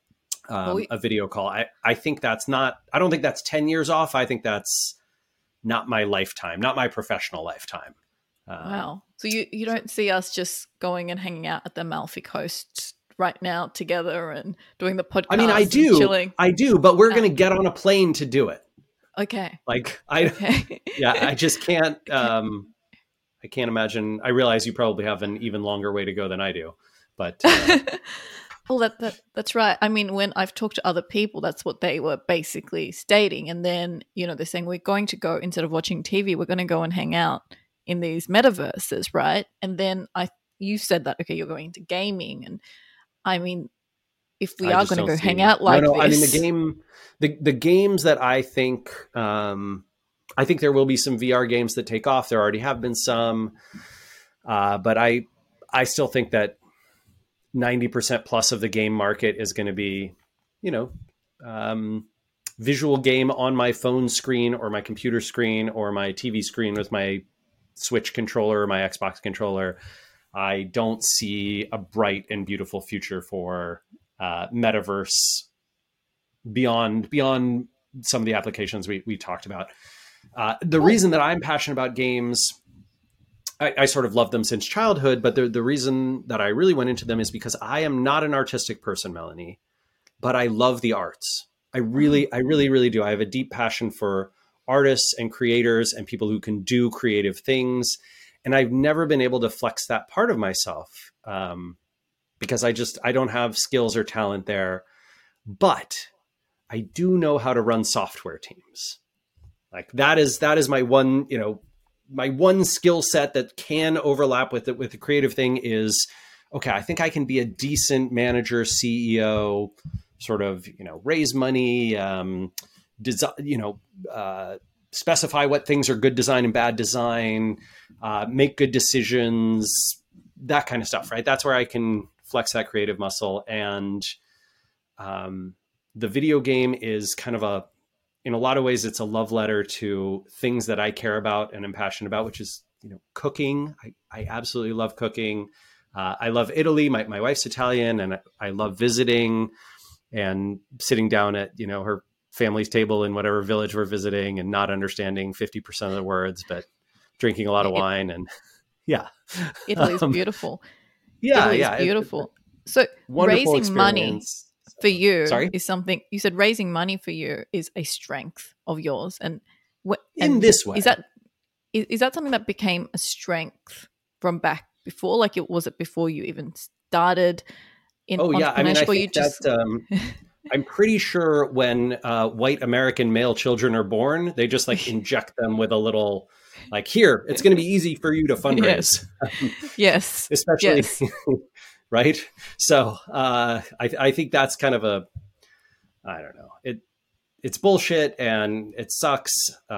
video call. I think that's not, I don't think that's 10 years off. I think that's not my lifetime, not my professional lifetime. Wow. So you don't see us just going and hanging out at the Amalfi Coast right now together and doing the podcast? I mean, I do, but we're going to get on a plane to do it. Okay. Like I just can't, I can't imagine. I realize you probably have an even longer way to go than I do, but. Well, that's right. I mean, when I've talked to other people, that's what they were basically stating. And then, they're saying we're going to go, instead of watching TV, we're going to go and hang out in these metaverses, right? And then you said that, okay, you're going to gaming. And I mean, if we are going to go hang out like this. I mean, the games that I think there will be some VR games that take off. There already have been some, but I still think that 90% plus of the game market is going to be, visual game on my phone screen or my computer screen or my TV screen with my Switch controller or my Xbox controller. I don't see a bright and beautiful future for metaverse beyond some of the applications we talked about. The reason that I'm passionate about games, I sort of love them since childhood, but the reason that I really went into them is because I am not an artistic person, Melanie, but I love the arts. I really, really do. I have a deep passion for artists and creators and people who can do creative things. And I've never been able to flex that part of myself because I don't have skills or talent there. But I do know how to run software teams. Like that is my one, my one skill set that can overlap with it with the creative thing is, okay, I think I can be a decent manager, CEO, sort of, raise money, specify what things are good design and bad design, make good decisions, that kind of stuff, right? That's where I can flex that creative muscle. And the video game is kind of in a lot of ways, it's a love letter to things that I care about and am passionate about, which is, cooking. I absolutely love cooking. I love Italy. My wife's Italian, and I love visiting and sitting down at, her family's table in whatever village we're visiting and not understanding 50% of the words, but drinking a lot of wine. And Italy's beautiful. Italy's beautiful. So raising money for you is something, you said raising money for you is a strength of yours. And in this way, is that something that became a strength from back before? Like was it before you even started in entrepreneurship? I mean, I think I'm pretty sure when white American male children are born, they just like inject them with a little, like, here, it's going to be easy for you to fundraise. Yes. Especially, yes. right? So I think that's kind of I don't know. It's bullshit and it sucks.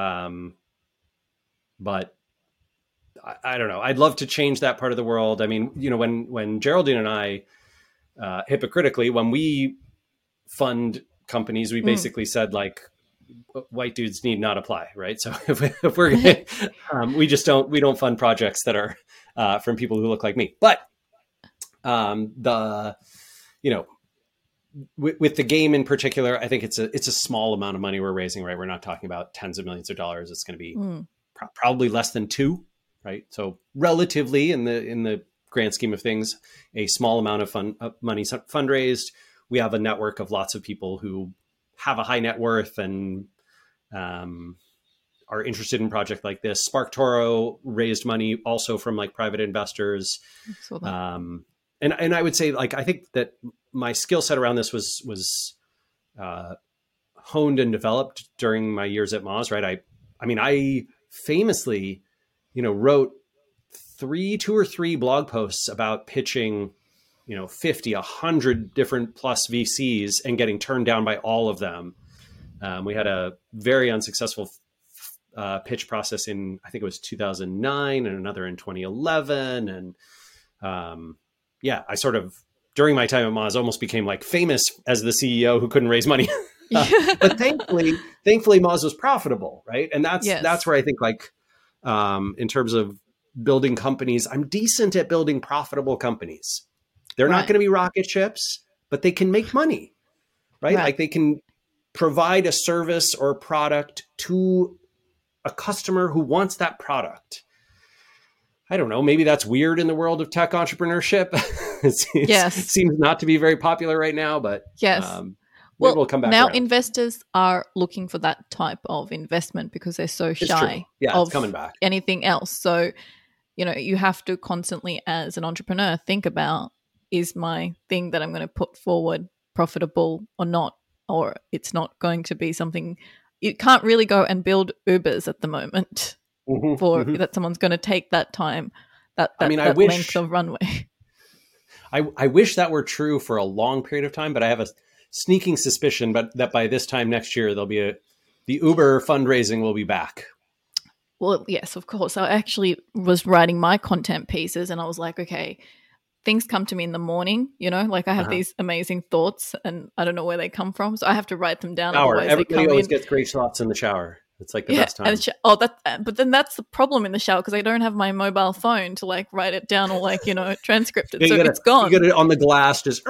But I don't know. I'd love to change that part of the world. I mean, when Geraldine and I, hypocritically, when we fund companies, we basically said, like, white dudes need not apply, right? So if we're we don't fund projects that are from people who look like me. But with the game in particular, I think it's a small amount of money we're raising, right? We're not talking about tens of millions of dollars. It's going to be probably less than 2, right? So relatively, in the grand scheme of things, a small amount of money fundraised. We have a network of lots of people who have a high net worth and are interested in a project like this. SparkToro raised money also from like private investors. And I would say, like, I think that my skill set around this was honed and developed during my years at Moz, right? I famously, wrote 2 or 3 blog posts about pitching, 50, 100 different plus VCs and getting turned down by all of them. We had a very unsuccessful pitch process in, I think it was 2009, and another in 2011. And I sort of, during my time at Moz, almost became like famous as the CEO who couldn't raise money. But thankfully Moz was profitable, right? And that's where I think, like, in terms of building companies, I'm decent at building profitable companies. They're not going to be rocket ships, but they can make money, right? Like, they can provide a service or a product to a customer who wants that product. I don't know. Maybe that's weird in the world of tech entrepreneurship. It seems not to be very popular right now, but we'll come back now around. Investors are looking for that type of investment because they're so shy of it's coming back. Anything else. So, you have to constantly, as an entrepreneur, think about, is my thing that I'm going to put forward profitable or not? Or it's not going to be something. You can't really go and build Ubers at the moment that someone's going to take that time, that length of runway. I wish that were true for a long period of time, but I have a sneaking suspicion that by this time next year, the Uber fundraising will be back. Well, yes, of course. I actually was writing my content pieces and I was like, okay, things come to me in the morning, like I have these amazing thoughts and I don't know where they come from. So I have to write them down. Everybody always gets great thoughts in the shower. It's like the best time. But then that's the problem in the shower because I don't have my mobile phone to like write it down or like, transcript it. So it's gone. You get it on the glass, just.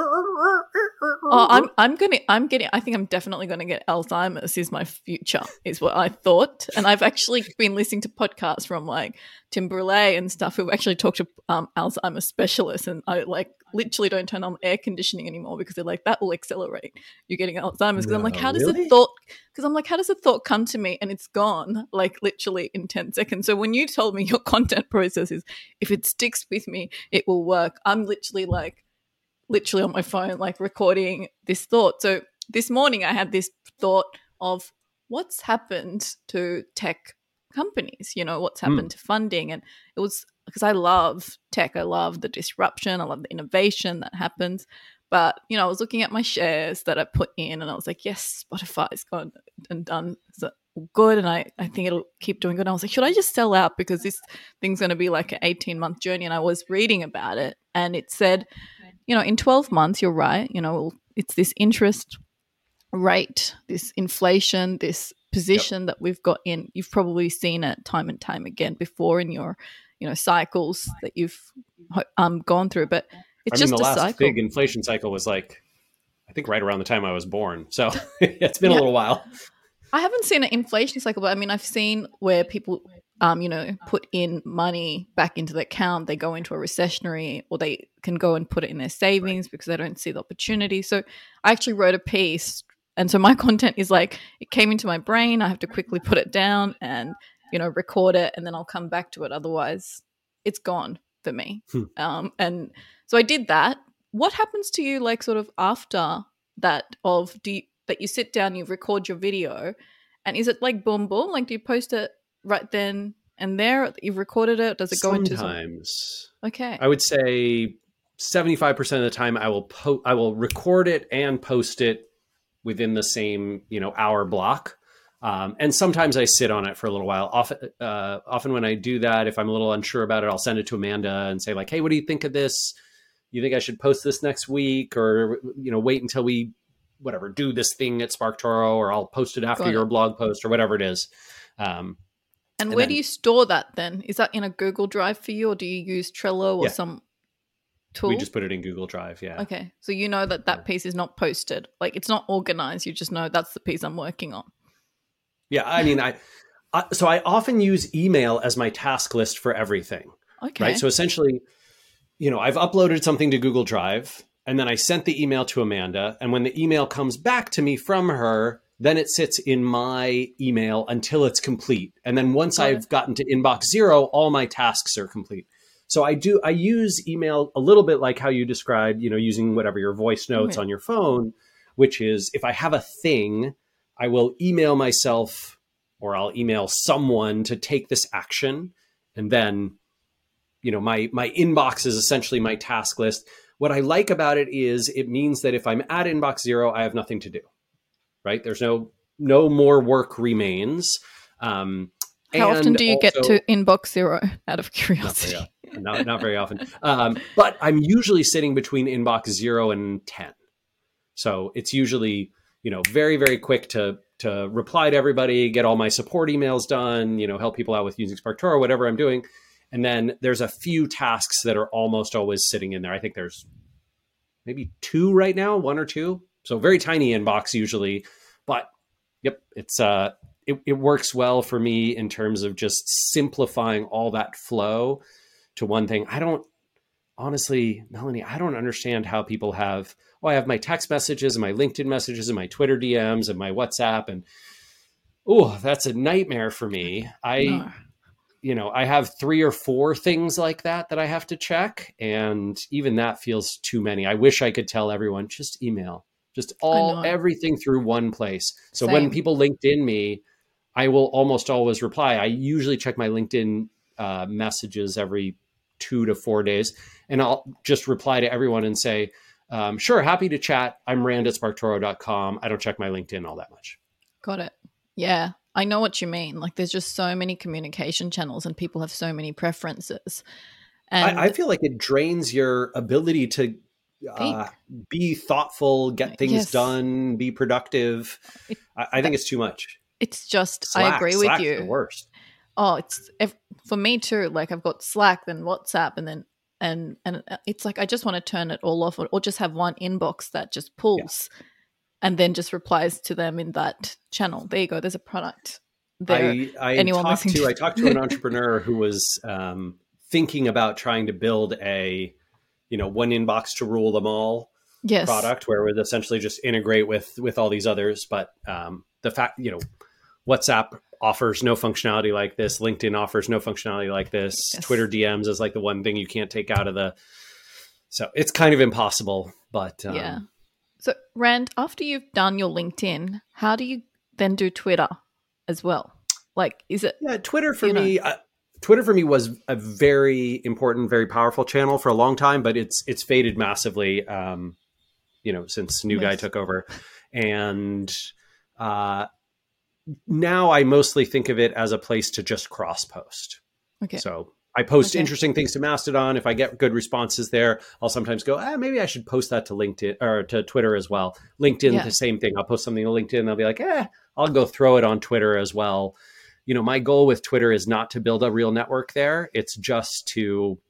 I think I'm definitely going to get Alzheimer's is my future, is what I thought. And I've actually been listening to podcasts from like Tim Brule and stuff who've actually talked to Alzheimer's specialists. And I like literally don't turn on air conditioning anymore because they're like, that will accelerate you getting Alzheimer's. Because I'm like, how does a thought come to me and it's gone like literally in 10 seconds? So when you told me your content process is, if it sticks with me, it will work. I'm literally on my phone, like recording this thought. So this morning I had this thought of what's happened to tech companies, what's happened to funding. And it was because I love tech. I love the disruption. I love the innovation that happens. But, I was looking at my shares that I put in and I was like, yes, Spotify's gone and done so good. And I think it'll keep doing good. And I was like, should I just sell out because this thing's going to be like an 18-month journey? And I was reading about it and it said, in 12 months, you're right, it's this interest rate, this inflation, this position that we've got in. You've probably seen it time and time again before in your, cycles that you've gone through. But it's just a cycle. The last big inflation cycle was like, I think right around the time I was born. So it's been a little while. I haven't seen an inflation cycle, but I mean, I've seen where people, put in money back into the account, they go into a recessionary, or they can go and put it in their savings because they don't see the opportunity. So I actually wrote a piece. And so my content is like, it came into my brain. I have to quickly put it down and, record it, and then I'll come back to it. Otherwise it's gone for me. And so I did that. What happens to you like sort of after that that you sit down, you record your video, and is it like boom boom? Like do you post it right then and there? You've recorded it? Does it go into sometimes? Okay. I would say 75% of the time I will record it and post it within the same, hour block. And sometimes I sit on it for a little while. Often when I do that, if I'm a little unsure about it, I'll send it to Amanda and say like, hey, what do you think of this? You think I should post this next week, or, wait until we, do this thing at SparkToro, or I'll post it after your blog post or whatever it is. And where do you store that then? Is that in a Google Drive for you, or do you use Trello or some tool? We just put it in Google Drive, yeah. Okay. So you know that piece is not posted. Like it's not organized. You just know that's the piece I'm working on. Yeah. I mean, so I often use email as my task list for everything. Okay. Right. So essentially, I've uploaded something to Google Drive, and then I sent the email to Amanda. And when the email comes back to me from her, then it sits in my email until it's complete. And then once I've gotten to inbox 0, all my tasks are complete. So I use email a little bit like how you described, using whatever your voice notes on your phone, which is if I have a thing, I will email myself or I'll email someone to take this action. And then, my inbox is essentially my task list. What I like about it is it means that if I'm at inbox 0, I have nothing to do. Right? There's no more work remains. How often do you get to inbox 0 out of curiosity? Not very often. But I'm usually sitting between inbox 0 and 10. So it's usually, very, very quick to reply to everybody, get all my support emails done, help people out with using SparkToro, whatever I'm doing. And then there's a few tasks that are almost always sitting in there. I think there's maybe 2 right now, 1 or 2. So very tiny inbox usually, but yep, it's it works well for me in terms of just simplifying all that flow to one thing. Honestly, Melanie, I don't understand how people have, I have my text messages and my LinkedIn messages and my Twitter DMs and my WhatsApp, and that's a nightmare for me. I have 3 or 4 things like that I have to check, and even that feels too many. I wish I could tell everyone just email. Just everything through one place. So when people LinkedIn me, I will almost always reply. I usually check my LinkedIn messages every 2 to 4 days, and I'll just reply to everyone and say, sure, happy to chat. I'm Rand@SparkToro.com. I don't check my LinkedIn all that much. Got it. Yeah, I know what you mean. Like there's just so many communication channels and people have so many preferences. And I feel like it drains your ability to be thoughtful, get things done, be productive. I think it's too much. It's just, I agree with you. The worst. Oh, it's for me too. Like I've got Slack, then WhatsApp, and then and it's like I just want to turn it all off, or just have one inbox that just pulls, and then just replies to them in that channel. There you go. There's a product there. I talked to an entrepreneur who was thinking about trying to build a one inbox to rule them all product where it would essentially just integrate with all these others. But the fact, WhatsApp offers no functionality like this. LinkedIn offers no functionality like this. Yes. Twitter DMs is like the one thing you can't take out of so it's kind of impossible, but yeah. So Rand, after you've done your LinkedIn, how do you then do Twitter as well? Like, is it? Yeah, Twitter for me, Twitter for me was a very important, very powerful channel for a long time, but it's faded massively, since new guy took over. And now I mostly think of it as a place to just cross post. Okay. So I post interesting things to Mastodon. If I get good responses there, I'll sometimes go, maybe I should post that to LinkedIn or to Twitter as well. LinkedIn, the same thing. I'll post something to LinkedIn and I'll be like, I'll go throw it on Twitter as well. My goal with Twitter is not to build a real network there. It's just to,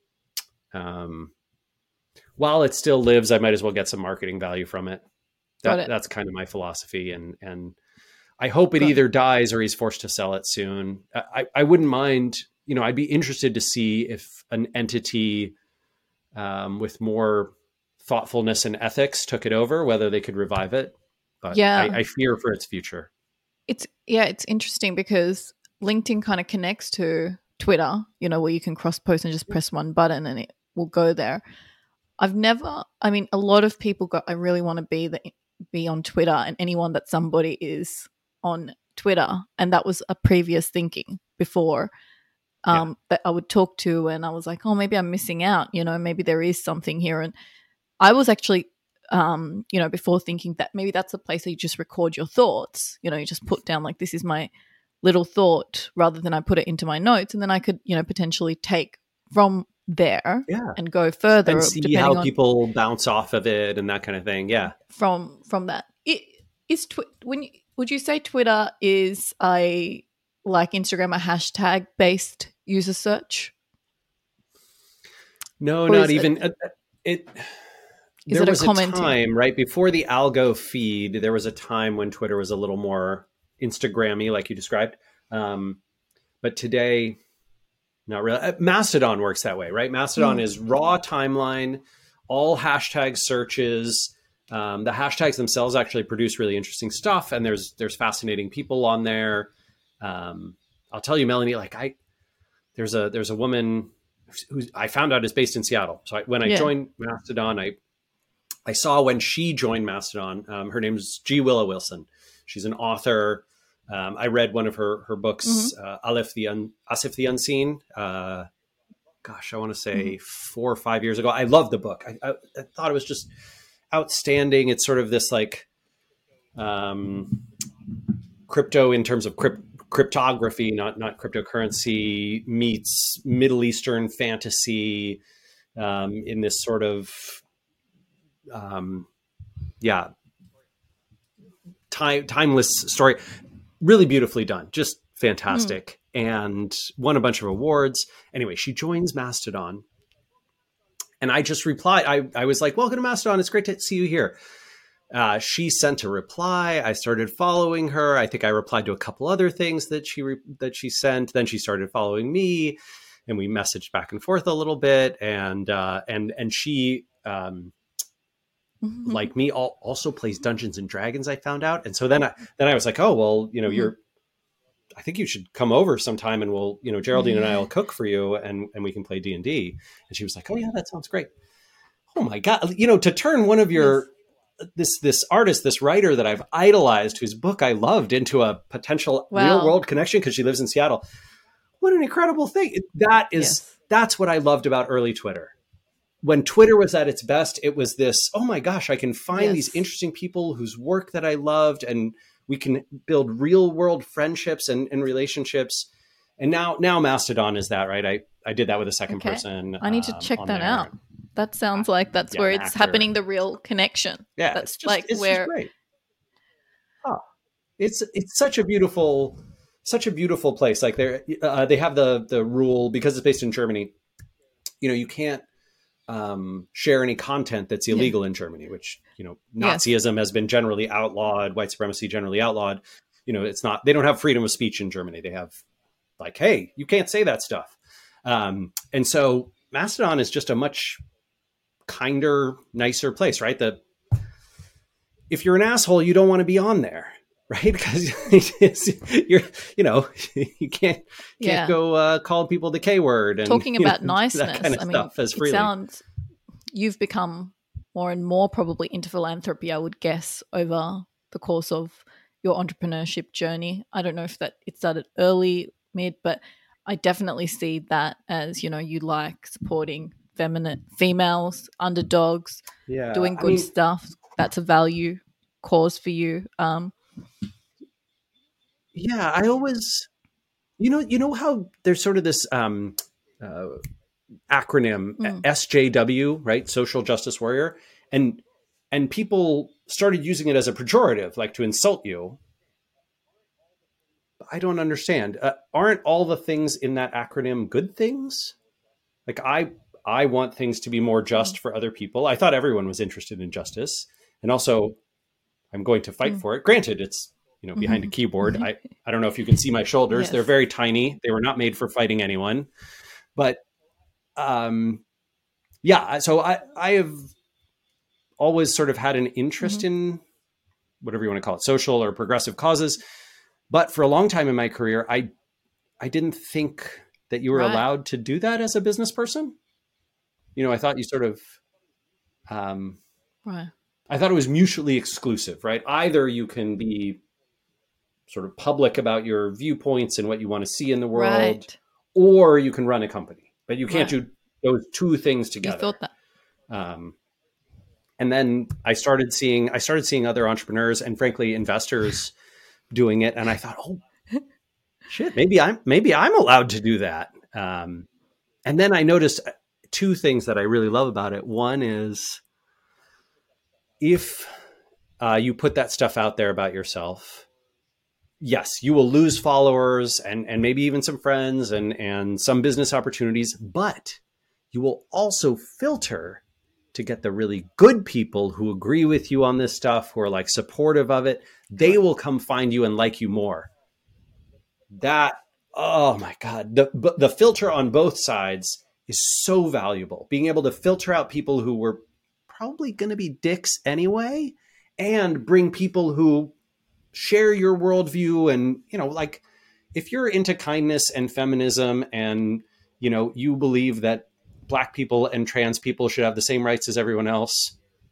while it still lives, I might as well get some marketing value from it. That's kind of my philosophy. And I hope it either dies or he's forced to sell it soon. I wouldn't mind, I'd be interested to see if an entity with more thoughtfulness and ethics took it over, whether they could revive it. But I fear for its future. It's interesting because LinkedIn kind of connects to Twitter, where you can cross post and just press one button and it will go there. A lot of people go, I really want to be on Twitter and anyone that somebody is on Twitter. And that was a previous thinking before that I would talk to, and I was like, oh, maybe I'm missing out, maybe there is something here. And I was actually, before thinking that maybe that's a place where you just record your thoughts, you just put down like, this is my little thought, rather than I put it into my notes, and then I could, potentially take from there and go further and see how people bounce off of it and that kind of thing. Yeah. From that. Would you say Twitter is like Instagram, a hashtag based user search? No, not even. There was a time right before the algo feed. There was a time when Twitter was a little more Instagram-y, like you described. But today, not really. Mastodon works that way, right? Mastodon is raw timeline, all hashtag searches. The hashtags themselves actually produce really interesting stuff, and there's fascinating people on there. I'll tell you, Melanie, like there's a woman who I found out is based in Seattle. So when I joined Mastodon, I saw when she joined Mastodon, her name is G. Willow Wilson. She's an author. I read one of her books, Asif the Unseen. I want to say 4 or 5 years ago. I loved the book. I thought it was just outstanding. It's sort of this like crypto in terms of cryptography, not cryptocurrency, meets Middle Eastern fantasy in this sort of timeless story. Really beautifully done, just fantastic, and won a bunch of awards. Anyway, she joins Mastodon, and I just replied. I was like, "Welcome to Mastodon. It's great to see you here." She sent a reply. I started following her. I think I replied to a couple other things that she sent. Then she started following me, and we messaged back and forth a little bit. And she, like me, also plays Dungeons and Dragons. I found out, and so then I was like, oh well, I think you should come over sometime, and we'll, Geraldine and I will cook for you, and we can play D&D. And she was like, oh yeah, that sounds great. Oh my God, to turn one of your this artist, this writer that I've idolized, whose book I loved, into a potential real world connection because she lives in Seattle. What an incredible thing. That's what I loved about early Twitter. When Twitter was at its best, it was this, oh my gosh, I can find these interesting people whose work that I loved, and we can build real world friendships and relationships. And now Mastodon is that, right? I did that with a second person. I need to check that out. That sounds like that's where it's happening, the real connection. Yeah, that's it's just great. Oh, it's such a beautiful place. Like they have the rule, because it's based in Germany. You can't share any content that's illegal in Germany, which Nazism has been generally outlawed, white supremacy generally outlawed. It's not. They don't have freedom of speech in Germany. They have like, hey, you can't say that stuff. And so Mastodon is just a much kinder, nicer place, right? If you're an asshole, you don't want to be on there, right? Because you can't go call people the K word. And talking about niceness, that kind of stuff as freely. You've become more and more probably into philanthropy, I would guess, over the course of your entrepreneurship journey. I don't know if that it started early, mid, but I definitely see that as, you like supporting females, underdogs, doing good stuff. That's a value cause for you. I always, how there's sort of this acronym SJW, right? Social Justice Warrior. And people started using it as a pejorative, like to insult you. I don't understand. Aren't all the things in that acronym good things? Like I want things to be more just for other people. I thought everyone was interested in justice, and also I'm going to fight for it. Granted, it's behind a keyboard. I don't know if you can see my shoulders. Yes. They're very tiny. They were not made for fighting anyone. But so I have always sort of had an interest in whatever you want to call it, social or progressive causes. But for a long time in my career, I didn't think that you were allowed to do that as a business person. I thought you sort of I thought it was mutually exclusive, right? Either you can be sort of public about your viewpoints and what you want to see in the world, Right. or you can run a company, but you can't Right. do those two things You together. thought that. And then I started seeing other entrepreneurs and frankly investors doing it, and I thought, oh shit, maybe I'm allowed to do that. And then I noticed two things that I really love about it. One is if you put that stuff out there about yourself, yes, you will lose followers and maybe even some friends and some business opportunities, but you will also filter to get the really good people who agree with you on this stuff, who are like supportive of it. They will come find you and like you more. That, oh my God, the filter on both sides is so valuable. Being able to filter out people who were probably going to be dicks anyway, and bring people who share your worldview. And, like if you're into kindness and feminism and, you believe that Black people and trans people should have the same rights as everyone else,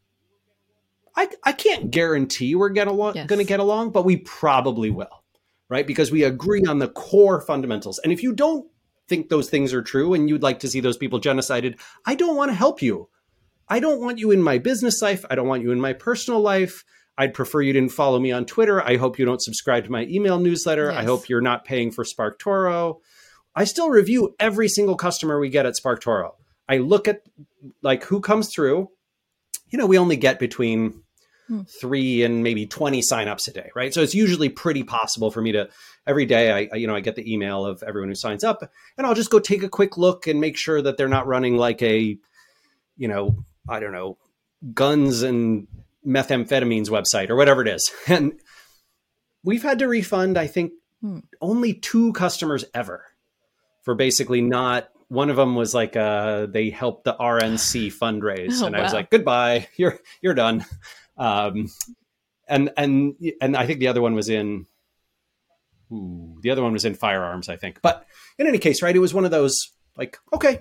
I can't guarantee we're going to get along, but we probably will, right? Because we agree on the core fundamentals. And if you don't think those things are true and you'd like to see those people genocided, I don't want to help you. I don't want you in my business life. I don't want you in my personal life. I'd prefer you didn't follow me on Twitter. I hope you don't subscribe to my email newsletter. Yes. I hope you're not paying for SparkToro. I still review every single customer we get at SparkToro. I look at like who comes through. We only get between 3 and maybe 20 signups a day, right? So it's usually pretty possible for me to every day. I get the email of everyone who signs up, and I'll just go take a quick look and make sure that they're not running like a, I don't know, guns and methamphetamines website or whatever it is. And we've had to refund, I think, only 2 customers ever for basically not. One of them was like they helped the RNC fundraise, and I was like, goodbye, you're done. And I think the other one was in firearms, I think. But in any case, right, it was one of those like, okay,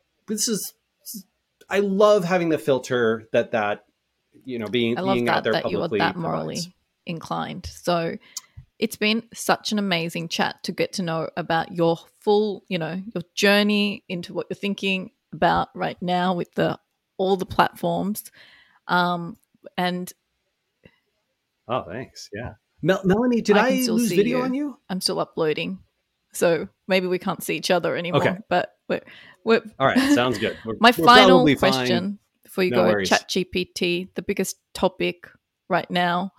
I love having the filter that being out there publicly. You are that morally inclined. So it's been such an amazing chat to get to know about your full, your journey into what you're thinking about right now with all the platforms. And oh, thanks. Yeah. Melanie, did I lose video on you? I'm still uploading. So maybe we can't see each other anymore. Okay. But we're all right. Sounds good. My final question fine. Before you go, ChatGPT, the biggest topic right now.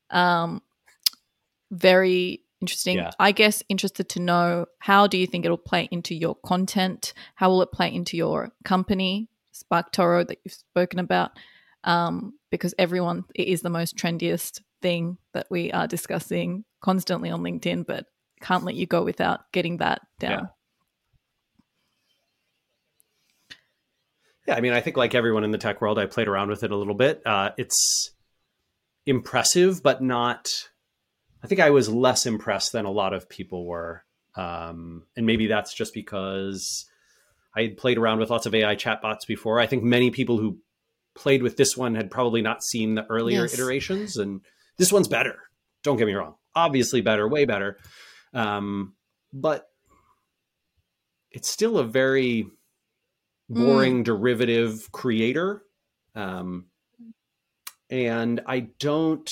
Very interesting. Yeah. I guess interested to know, how do you think it'll play into your content? How will it play into your company, SparkToro, that you've spoken about? Because it is the most trendiest thing that we are discussing constantly on LinkedIn, but can't let you go without getting that down. Yeah, I mean, I think like everyone in the tech world, I played around with it a little bit. It's impressive, but not... I think I was less impressed than a lot of people were. And maybe that's just because I had played around with lots of AI chatbots before. I think many people who played with this one had probably not seen the earlier iterations, and this one's better. Don't get me wrong. Obviously better, way better. But it's still a very boring derivative creator. And I don't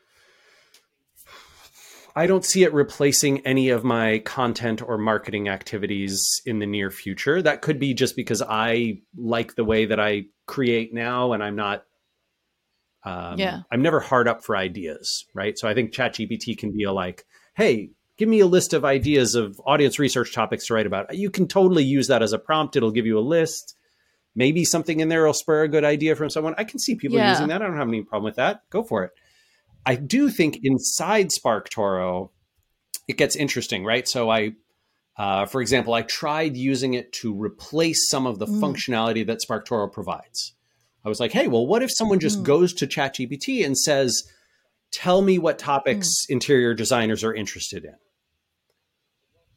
see it replacing any of my content or marketing activities in the near future. That could be just because I like the way that I create now, and I'm not, I'm never hard up for ideas, right? So I think ChatGPT can be hey, give me a list of ideas of audience research topics to write about. You can totally use that as a prompt. It'll give you a list. Maybe something in there will spur a good idea from someone. I can see people using that. I don't have any problem with that. Go for it. I do think inside SparkToro, it gets interesting, right? So for example, I tried using it to replace some of the functionality that SparkToro provides. I was like, hey, well, what if someone just goes to ChatGPT and says, tell me what topics interior designers are interested in?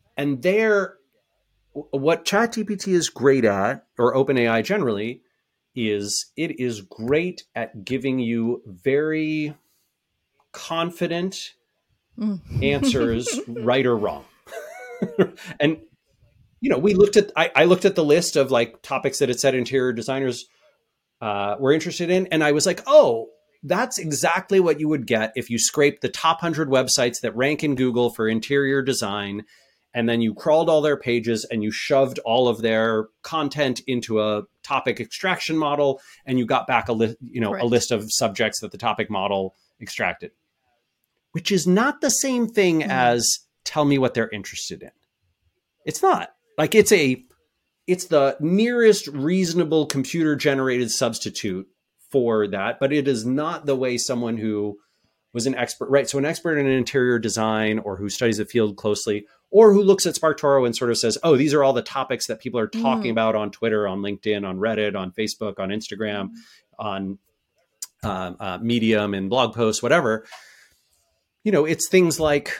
And what ChatGPT is great at, or OpenAI generally, is it is great at giving you very confident answers, right or wrong. And we looked at I looked at the list of like topics that it said interior designers were interested in, and I was like, oh, that's exactly what you would get if you scrape the top 100 websites that rank in Google for interior design, and then you crawled all their pages and you shoved all of their content into a topic extraction model, and you got back a list of subjects that the topic model extracted, which is not the same thing as tell me what they're interested in. It's not. Like it's the nearest reasonable computer generated substitute for that, but it is not the way someone who was an expert, right? So an expert in interior design, or who studies the field closely, or who looks at SparkToro and sort of says, oh, these are all the topics that people are talking about on Twitter, on LinkedIn, on Reddit, on Facebook, on Instagram, on Medium and blog posts, whatever. It's things like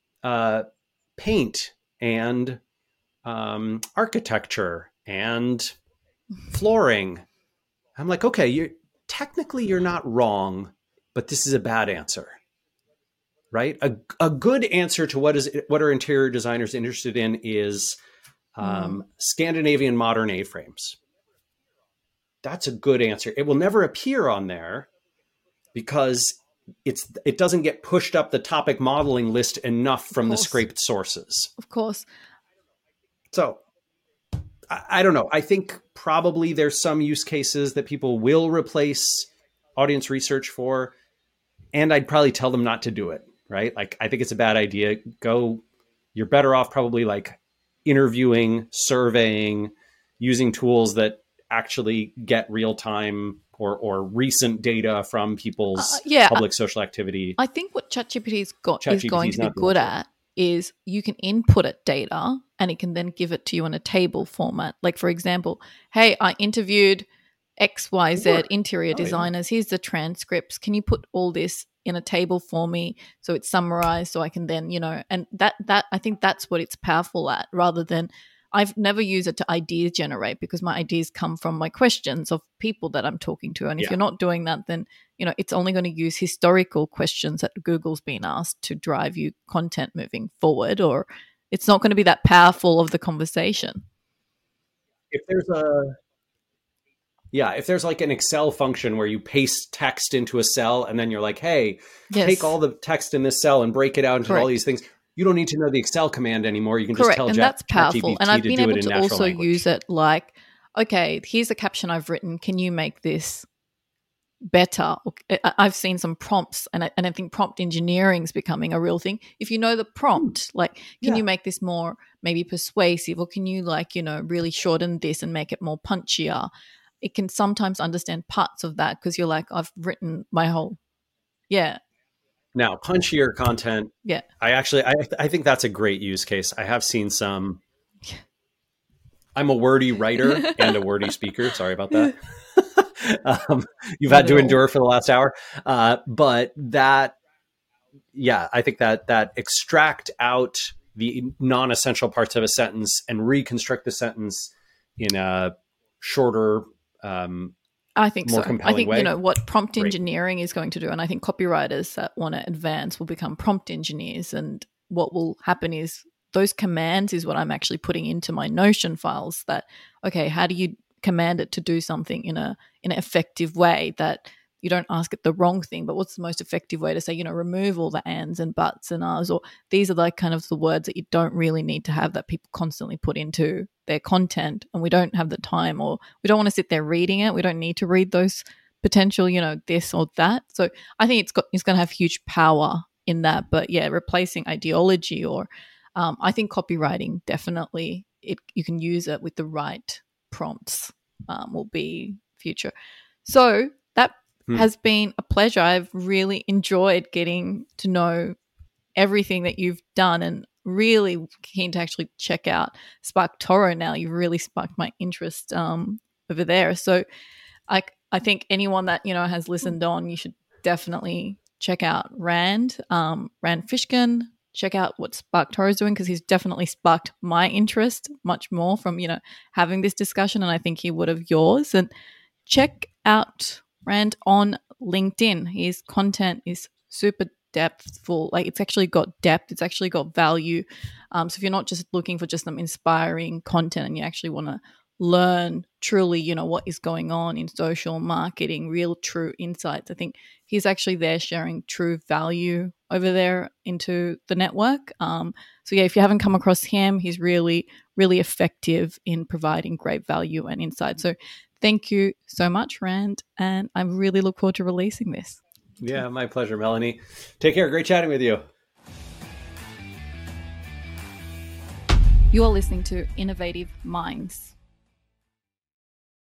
paint and architecture and flooring. I'm like, okay, you're not wrong, but this is a bad answer, right? A good answer to what are interior designers interested in is Scandinavian modern A-frames. That's a good answer. It will never appear on there because it doesn't get pushed up the topic modeling list enough from the scraped sources. Of course. So I don't know. I think probably there's some use cases that people will replace audience research for, and I'd probably tell them not to do it, right? Like, I think it's a bad idea. You're better off probably like interviewing, surveying, using tools that actually get real time or recent data from people's public social activity. I think what ChatGPT is going to be good at is you can input it data and it can then give it to you in a table format. Like, for example, hey, I interviewed XYZ interior designers. Here's the transcripts. Can you put all this in a table for me so it's summarized so I can then, and that I think that's what it's powerful at, rather than I've never used it to idea generate, because my ideas come from my questions of people that I'm talking to. And if you're not doing that, then, it's only going to use historical questions that Google's been asked to drive you content moving forward, or it's not going to be that powerful of the conversation. If there's like an Excel function where you paste text into a cell and then you're like, hey, take all the text in this cell and break it out into all these things. You don't need to know the Excel command anymore. You can just tell that's powerful. And I've been able to also language. Use it like, okay, here's a caption I've written. Can you make this better? I've seen some prompts, and I think prompt engineering is becoming a real thing. If you know the prompt, like, can you make this more maybe persuasive, or can you really shorten this and make it more punchier? It can sometimes understand parts of that because you're like, I've written my whole, Now, punchier content. Yeah. I think that's a great use case. I have seen some. I'm a wordy writer and a wordy speaker. Sorry about that. You've had to endure for the last hour. But that, I think that extract out the non-essential parts of a sentence and reconstruct the sentence in a shorter, I think more so. compelling I think way. What prompt engineering is going to do, and I think copywriters that want to advance will become prompt engineers. And what will happen is those commands is what I'm actually putting into my Notion files. That, okay, how do you command it to do something in an effective way that you don't ask it the wrong thing, but what's the most effective way to say, remove all the ands and buts and ahs, or these are like kind of the words that you don't really need to have that people constantly put into their content, and we don't have the time, or we don't want to sit there reading it. We don't need to read those potential, this or that. So I think it's going to have huge power in that. But replacing ideology, or I think copywriting, definitely you can use it with the right prompts will be future. So that has been a pleasure. I've really enjoyed getting to know everything that you've done, and really keen to actually check out SparkToro now. You've really sparked my interest over there. So I think anyone that, has listened on, you should definitely check out Rand Fishkin. Check out what SparkToro is doing, because he's definitely sparked my interest much more from, having this discussion, and I think he would have yours. And check out Rand on LinkedIn. His content is super depthful. Like, it's actually got depth. It's actually got value. So if you're not just looking for just some inspiring content and you actually want to learn truly, you know, what is going on in social marketing, real true insights, I think he's actually there sharing true value over there into the network. So yeah, if you haven't come across him, he's really, really effective in providing great value and insight. So thank you so much, Rand, and I really look forward to releasing this. Yeah, my pleasure, Melanie. Take care. Great chatting with you. You are listening to Innovative Minds.